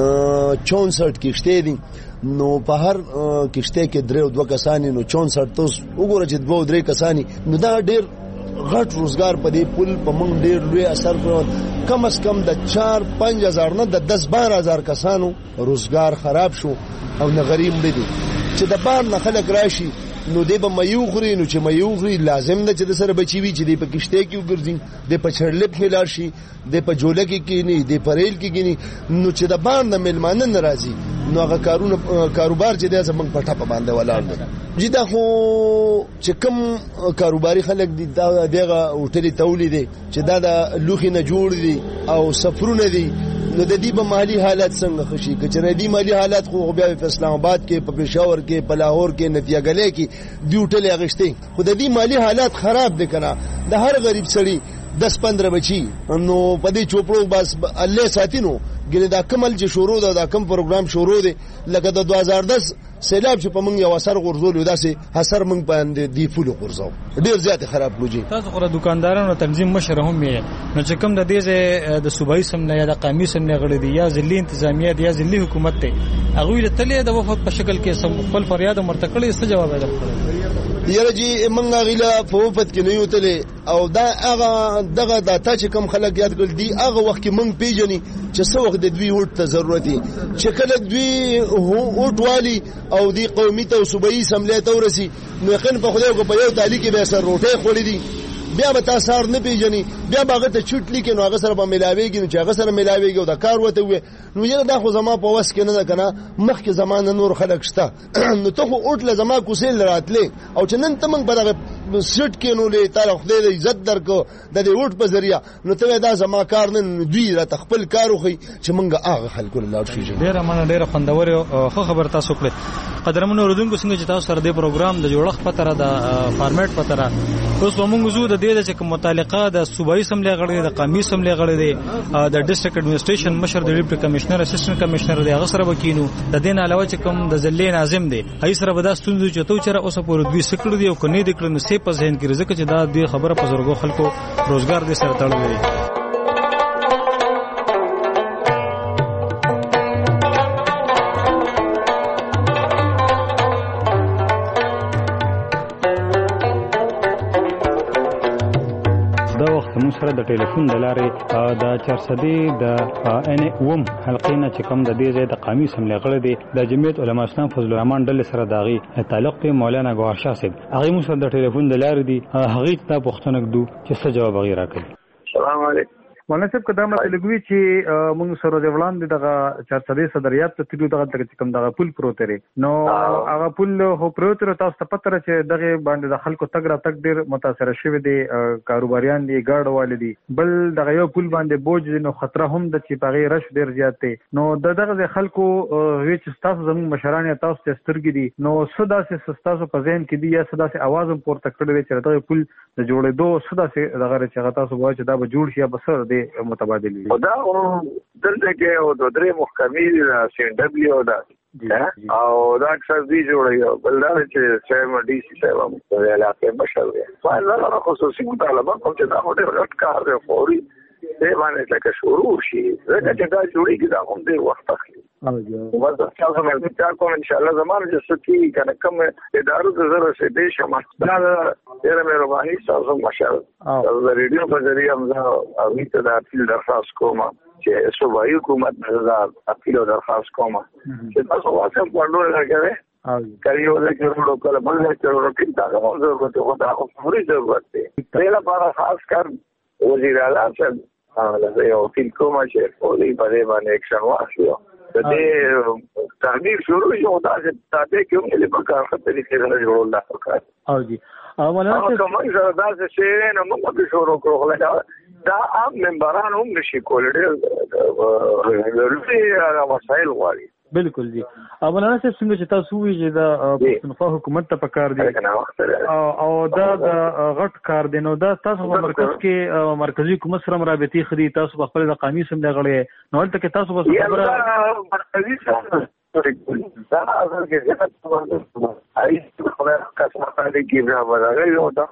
64 کشته دي نو په هر کشته کې درې او دوه کسانی نو 64 توس وګوره چې دوه درې کسانی نو دا ډېر غټ روزګار په دې پول په مونږ ډېر لوی اثر کړو کم از کم د 4-5 هزار نه د 10-12 هزار کسانو روزګار خراب شو او نه غریب دي چې د بار نه خلک راشي نو دی به مېوغري نو چې مېوغري لازم ده چې د سره بچي وي چې د پکشته کې وګرځي د پچړلپ کې لار شي د پجوله کې کینی د پریل کې کینی نو چې د بار نه ملمانه ناراضي نو هغه کاروبار چې د زمنګ پټه په باندې ولاړ دي جدا خو چې کم کاروباري خلک دي دغه هوټلي تولید چې دا د لوخي نه جوړ دي او سفرونه دي نو د دې په مالی حالت څنګه خشي کچره دي مالی حالت خو بیا په اسلام آباد کې په پېښور کې په لاهور کې نتیاګلې کې دی هوټل اغشتي خو د دې مالی حالت خراب دي کنه د هر غریب سړي 10-15 بچي نو په دې چوپړو بس الله ساتینو ګنې دا کمل چې شروع ده دا کم پروګرام شروع دي لکه د 2010 سیلاب چې په مونږ یو اثر غورځول داسې اثر مونږ باندې دی فولو غورځاو ډیر زیات خراب لوجي تاسو خو دکاندارانو تنظیم مشر هم یې نو چې کوم د دې د صوبایي سم نه یا د قومي سم نه غړي دي یا ځلي انتظامیه دي یا ځلي حکومت ته هغه د تلې د وفات په شکل کې سم خپل فریاد مرتکړې څه جواب درکړي یره جی مونږ غیلا په وفات کې نه یو تلې او دا هغه دغه د تا چې کم خلک یاد کړل دي هغه وخت کې مونږ پیژني چې څو وخت د دوی وټ ته ضرورت دي چې کله دوی وټ والی او دی قومي ته صوبایي سملې ته ورسي نو یقین په خدای کو په یو تعلیق به سر روټه خولې دي بیا به تاسو نه پیژني بیا به هغه ته چټ لیکي نو هغه سره به ملاويږي نو چې هغه سره ملاويږي او دا کار وته وي نو یره دا خو زما په وس کې نه ده کنه مخکې زمانه نور خلک شته نو ته خو اوټله زما کوسل راتلې او چې نن ته موږ په دغه سټ کې نو له تعالی خدای دې عزت درکو د دې اوټ په ذریعہ نو ته دا زما کار نه دوی را تخپل کار خو چې موږ هغه خلکو له شي ډیره خوندور خو خبر تاسو کړې قدرمنو اوردونکو څنګه چې تاسو سره د پروګرام د جوړښت په تر د فارمیټ په تر اوس موږ زو د دې چې متعلقه د صوبایي سملې غړي د قومي سملې غړي د ډیسټریکټ اډمنسټریشن مشر د ډیپټي کمشنر اسسټنټ کمشنر د هغه سره وکینو د دین علاوه چې کوم د ضلع ناظم دی هي سره به دا ستونزې چتو چر اوس پورې دوی سکړو دی او کني د کړو نو سه په ذهن کې رزق چې دا د خبره په زورګو خلکو روزګار دي سره تړلې دي سره د ټلیفون د لارې د چرسدي د ان اوم حلقې نه چې کوم د دې ځای د قومي سملې غړي دي د جمعیت علما اسلام فضل الرحمن ډلې سره داغي تعلق دی مولانا ګوهر شاه صاحب هغه مو سره د ټلیفون د لارې دي هغه ته پوښتنه کړو چې څه جواب غوړي راکړي. السلام علیکم. مولانا صاحب کدام لګوي چې موږ سره د وړاندې دغه چارڅدې صدریات ته تلو دغه کوم دغه پول پروت لري نو هغه پول هو پروت تاسو ته پته چې دغه باندې د خلکو تګ را تک ډیر متاثر شوی دي کاروباریان دي ګاډ والي دي بل دغه یو پول باندې بوج نو خطر هم د چې پغې رش ډیر زیات دي نو دغه خلکو هیڅ تاسو زموږ مشران تاسو ته سترګې دي نو صدا سه تاسو په ذهن کې دي یا صدا سه आवाज هم پورته کړی چې دغه پول د جوړېدو صدا سه دغه چې تاسو وایي چې دا به جوړ شي بسر دي متبادل دا دلته کې او د درې محکمې د سی ان دبليو دا او دا اکثر دي جوړي بل دا چې سیم ډي سي سیم په علاقې مشر دی فعلا خصوصي مطالبه کوم چې دا هټل غټ کار دی فوري دې باندې لکه شروع شي ځکه چې دا جوړي کې دا هم ډېر وخت اخلي وځه تاسو مې ځکه کوم ان شاء الله زموږ چې سکی کنه کوم ادارو د زره سي دې شمه دا ډېر مهرباني تاسو ماشاءالله د ریډیو په ذریعہ موږ امیته د اپیل درخواست کوم چې صوبایي حکومت نه اپیل درخواست کوم چې تاسو واسه پوندول راګوي کلیو د کورو کله بل نه کورو کې دا موږ ضرورت خو دا فوري ضرورت دی په لپاره خاص کار وزیر اعلی صاحب هغه یو فیل کوم چې په دې باندې اکشن واخلو د دې تعمیر شروع یو دا چې تاسو کوم له پکار خطرې کې جوړول لا پکار او جی مولانا کوم زړه دا چې نه موږ به شروع کړو دا عام ممبران هم نشي کولای ډېر وسایل غواړي بالکل جی مولانا صاحب څنګه چې تاسو وی چې دا پښتونخوا حکومت ته پکار دی او دا غټ کار دی نو دا تاسو په مرکز کې مرکزی حکومت سره رابطي خدي تاسو په خپل د قومي سم دی غړي نو ولته کې تاسو به خبره مرکزی سره دا اصل کې څه خبره کسمه دې کې راوړل یو دا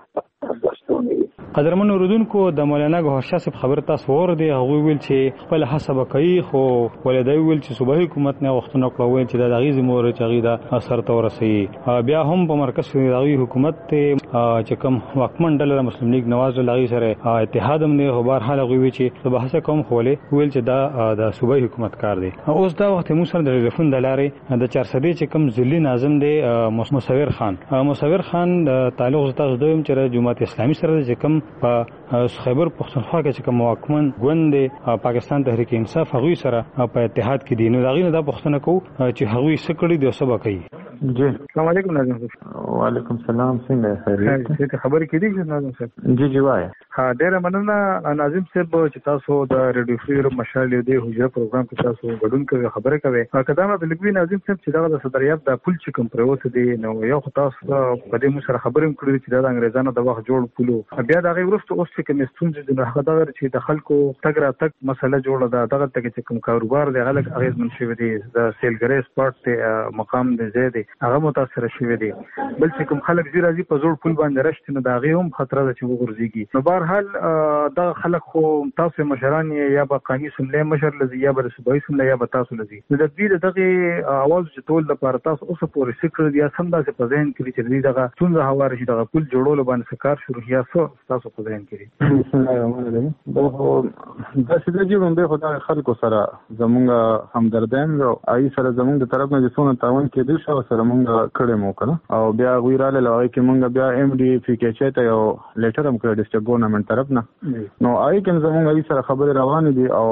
قدرمن اوردونکو د مولانا ګوهر شاه صاحب خبر تاسو ور دي هغه ویل چې خپل حساب کوي خو ولدی ویل چې صوبایي حکومت نه وختونه کړو چې د غیز مور چغی دا اثر تور سي بیا هم په مرکز کې د حکومت ته چې کوم واکمن ډله مسلم لیگ نواز لغی سره اتحاد هم نه خو بهر حال غوي چې په بحث کوم خوله ویل چې دا د صوبایي حکومت کار دی اوس دا وخت مو سره د ټلیفون د لارې د 400 چې کوم ذلی ناظم دی مصور خان تعلق تاسو دویم چې جماعت اسلامي سره چې کوم په خیبر پختونخوا کې چې کوم واکمن ګوند پاکستان تحریک انصاف هغوی سره په اتحاد کې دي نو دا غینه دا پښتنه کو چې هغوی سکړي د سبا کوي جی السلام علیکم ناظم صاحب وعلیکم السلام څنګه خیریت څه خبرې کړي ناظم صاحب جی وای ها ډېر مننه ناظم صاحب چې تاسو د ریډیو فری مشال دی حجره پروګرام کې تاسو غډون کوي خبره کوي کداما د لګوي ناظم صاحب چې دا د صدریاب د پول چې کوم پروت دی نو یو تاسو په دې مو سره خبرې کړې چې دا د انګريزانو د وخت جوړ پولو بیا دا غي ورسته اوس چې کوم ستونزې د هغه چې د خلکو تګ را تک مسله جوړه ده دغه تک چې کوم کاروبار دی غلط اغیزمن شوی دی د سیلګری سپورت مقام دی زید هغه متاثر شوی دی بل چې کوم خلک زی راځي په زوړ پول باندې راشي نو دا غي هم خطر ده چې وګرځيږي نو بهر حال دا خلک خو تاسو مشران یا با قومي سملې مشر لذي یا بر صوبایي سملې یا با تاسو لذي د دې دغه اواز چې ټول د پر تاسو اوس پورې سکر دی سم دا چې په ذهن کې چې دغه څنګه هوار شي دغه پول جوړول باندې کار شروع یا تاسو په ذهن کې بسم الله الرحمن الرحیم دا چې د جوړندې خدای خلکو سره زمونږ همدردان او آی سره زمونږ د طرف نه څونه تعاون کېدل شو سره سره مونږ کړې مو کنه او بیا غویراله لوي کې مونږ بیا ام ډي پی کې چې ته یو لیټر هم کړی ډیسټریکټ ګورنمنت طرف نه نو آی کوم زمونږ سره خبره روانه دي او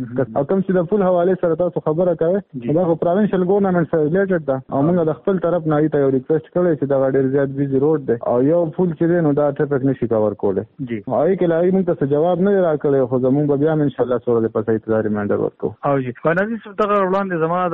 کوم چې د فل حواله سره تاسو خبره کوي دا خو پروینشل ګورنمنت سره ریلیټډ ده او مونږ د خپل طرف نه ایته یو ریکوست کړی چې دا ډیر زیات بیزی روډ ده او یو فل چې نو دا ټریفیک نشي کور کولای جی آی کې لای مونږ ته جواب نه راکړی خو زمونږ بیا ان شاء الله سره د پسې ته ریمایندر ورکو او جی فنازي څنګه وړاندې زما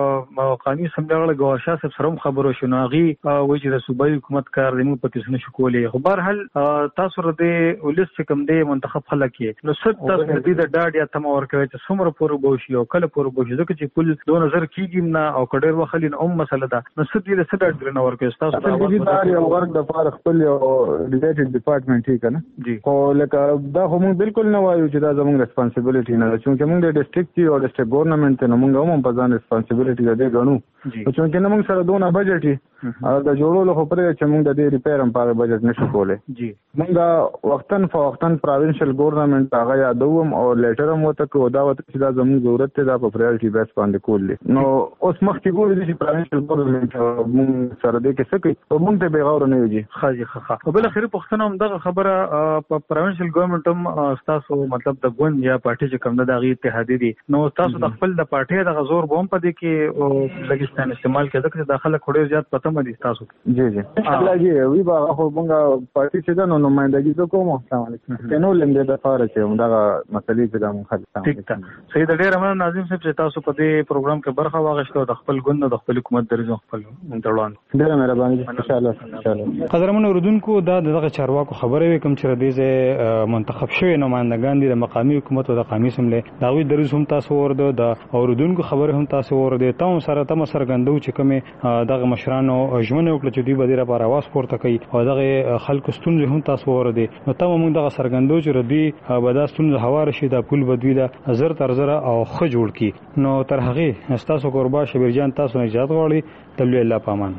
د قانوني سمبلغه ګوښه صاحب سره خبرو شناغي او چې د صوبایي حکومت کار دی موږ پکې څه شو کولای خو بهر حل تاسو ر دې ولس کم دی منتخب خلک نو ست تاسو د دې د ډاډ یا تم ورکوي چې څومره پورو بوشي او کله پورو بوشي ځکه چې کل 2000 کېږي نه او کډیر وخلین مسله ده نو ست دې ست ډاډ درنه ورکوي تاسو دا یو ورک د فارغ خپل یو ریلیټډ ډپارټمنټ هی کنه جی خو لکه دا هم بالکل نه وایو چې دا زموږ ریسپانسیبিলিټي نه ده چې موږ د ډیسټریکټ او ډیسټریکټ ګورنمنت نه موږ هم په ځان ریسپانسیبিলিټي ده غنو چې موږ سره دونه بجټي او د جوړولو خو پرې چې موږ د دې ریپیر هم په بجټ نشو کولای جی موږ وختن فوختن پروینشل ګورنمنت هغه یادوم او لیټر هم وته کو دا وته چې دا زموږ ضرورت ته دا په پرایورټي بیس باندې کولې نو اوس مخکې ګورې چې پروینشل ګورنمنت موږ سره دې کې څه کوي او موږ ته بیغور نه یوږي خاجي خخه او بل اخر پښتنه هم دغه خبره په پروینشل ګورنمنت هم تاسو مطلب د ګوند یا پارټي چې کوم د دغه اتحادیه دي نو تاسو د خپل د پارټي د غزور بوم په دې کې او لګستان استعمال کړه چې داخله خوري زیات پته مې دي تاسو جی جی لګي وی با خو موږ پارټي چې نو نمائندګي زه کوم السلام علیکم کنو لمده د فار چې موږ مسلې په دمو خلک ټیک ده سید ډیر امر ناظم صاحب چې تاسو په دې پروګرام کې برخه واغښتو د خپل ګوند د خپل حکومت درځو خپل منځوړان ډیر مهرباني ان شاء الله قدرمن اوردونکو دا دغه چارواکو خبره وکم چې ردیزه منتخب شوی نمائندگان دي د مقامی حکومت او د قومي سملې داوی درځ هم تاسو ورده د اوردونکو خبره هم تاسو ورده تاسو سره تم سرګندو چې کومه دغه مشرانو ژمنه وکړه چې دوی به ډیره پر आवाज پورته کوي او دغه خلکو ستونزې هم تاسو ورده نو تاسو موږ دغه سرګندو چې ردی به دا ستونزې هوار شي د پول بدوی د زر تر زر او خ جوړ کی نو تر هغه تاسو قربا شبیر جان تاسو نه اجازه غواړي تلوي الله پامان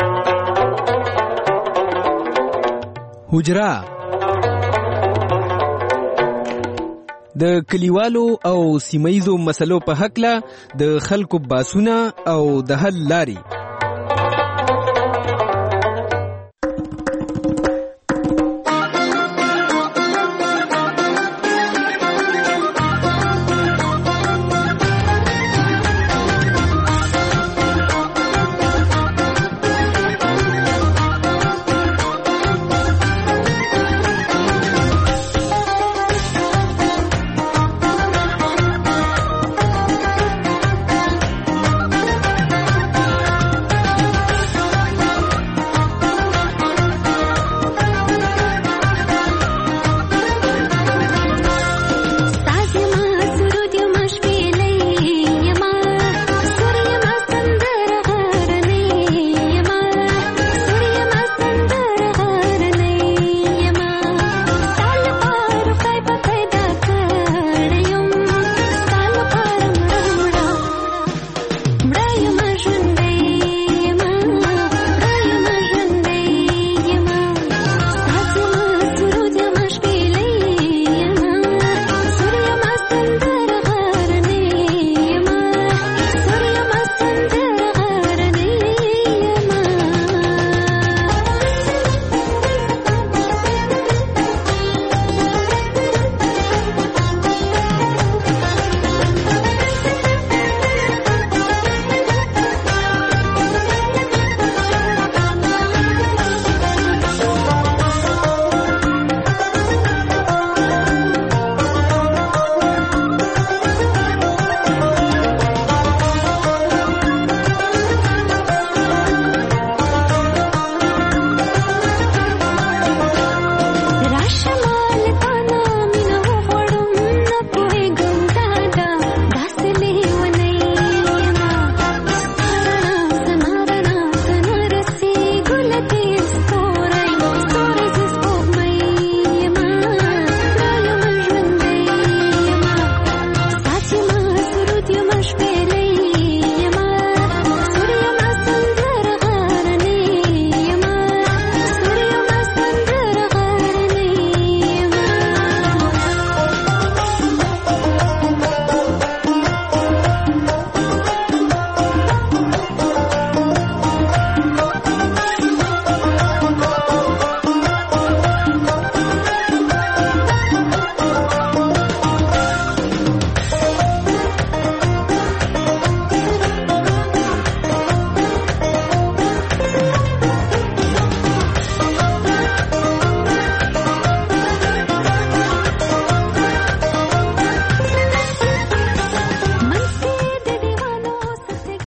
حجرا د کلیوالو او سیمایزو مسلو په حق له د خلکو باسونه او د حل لاري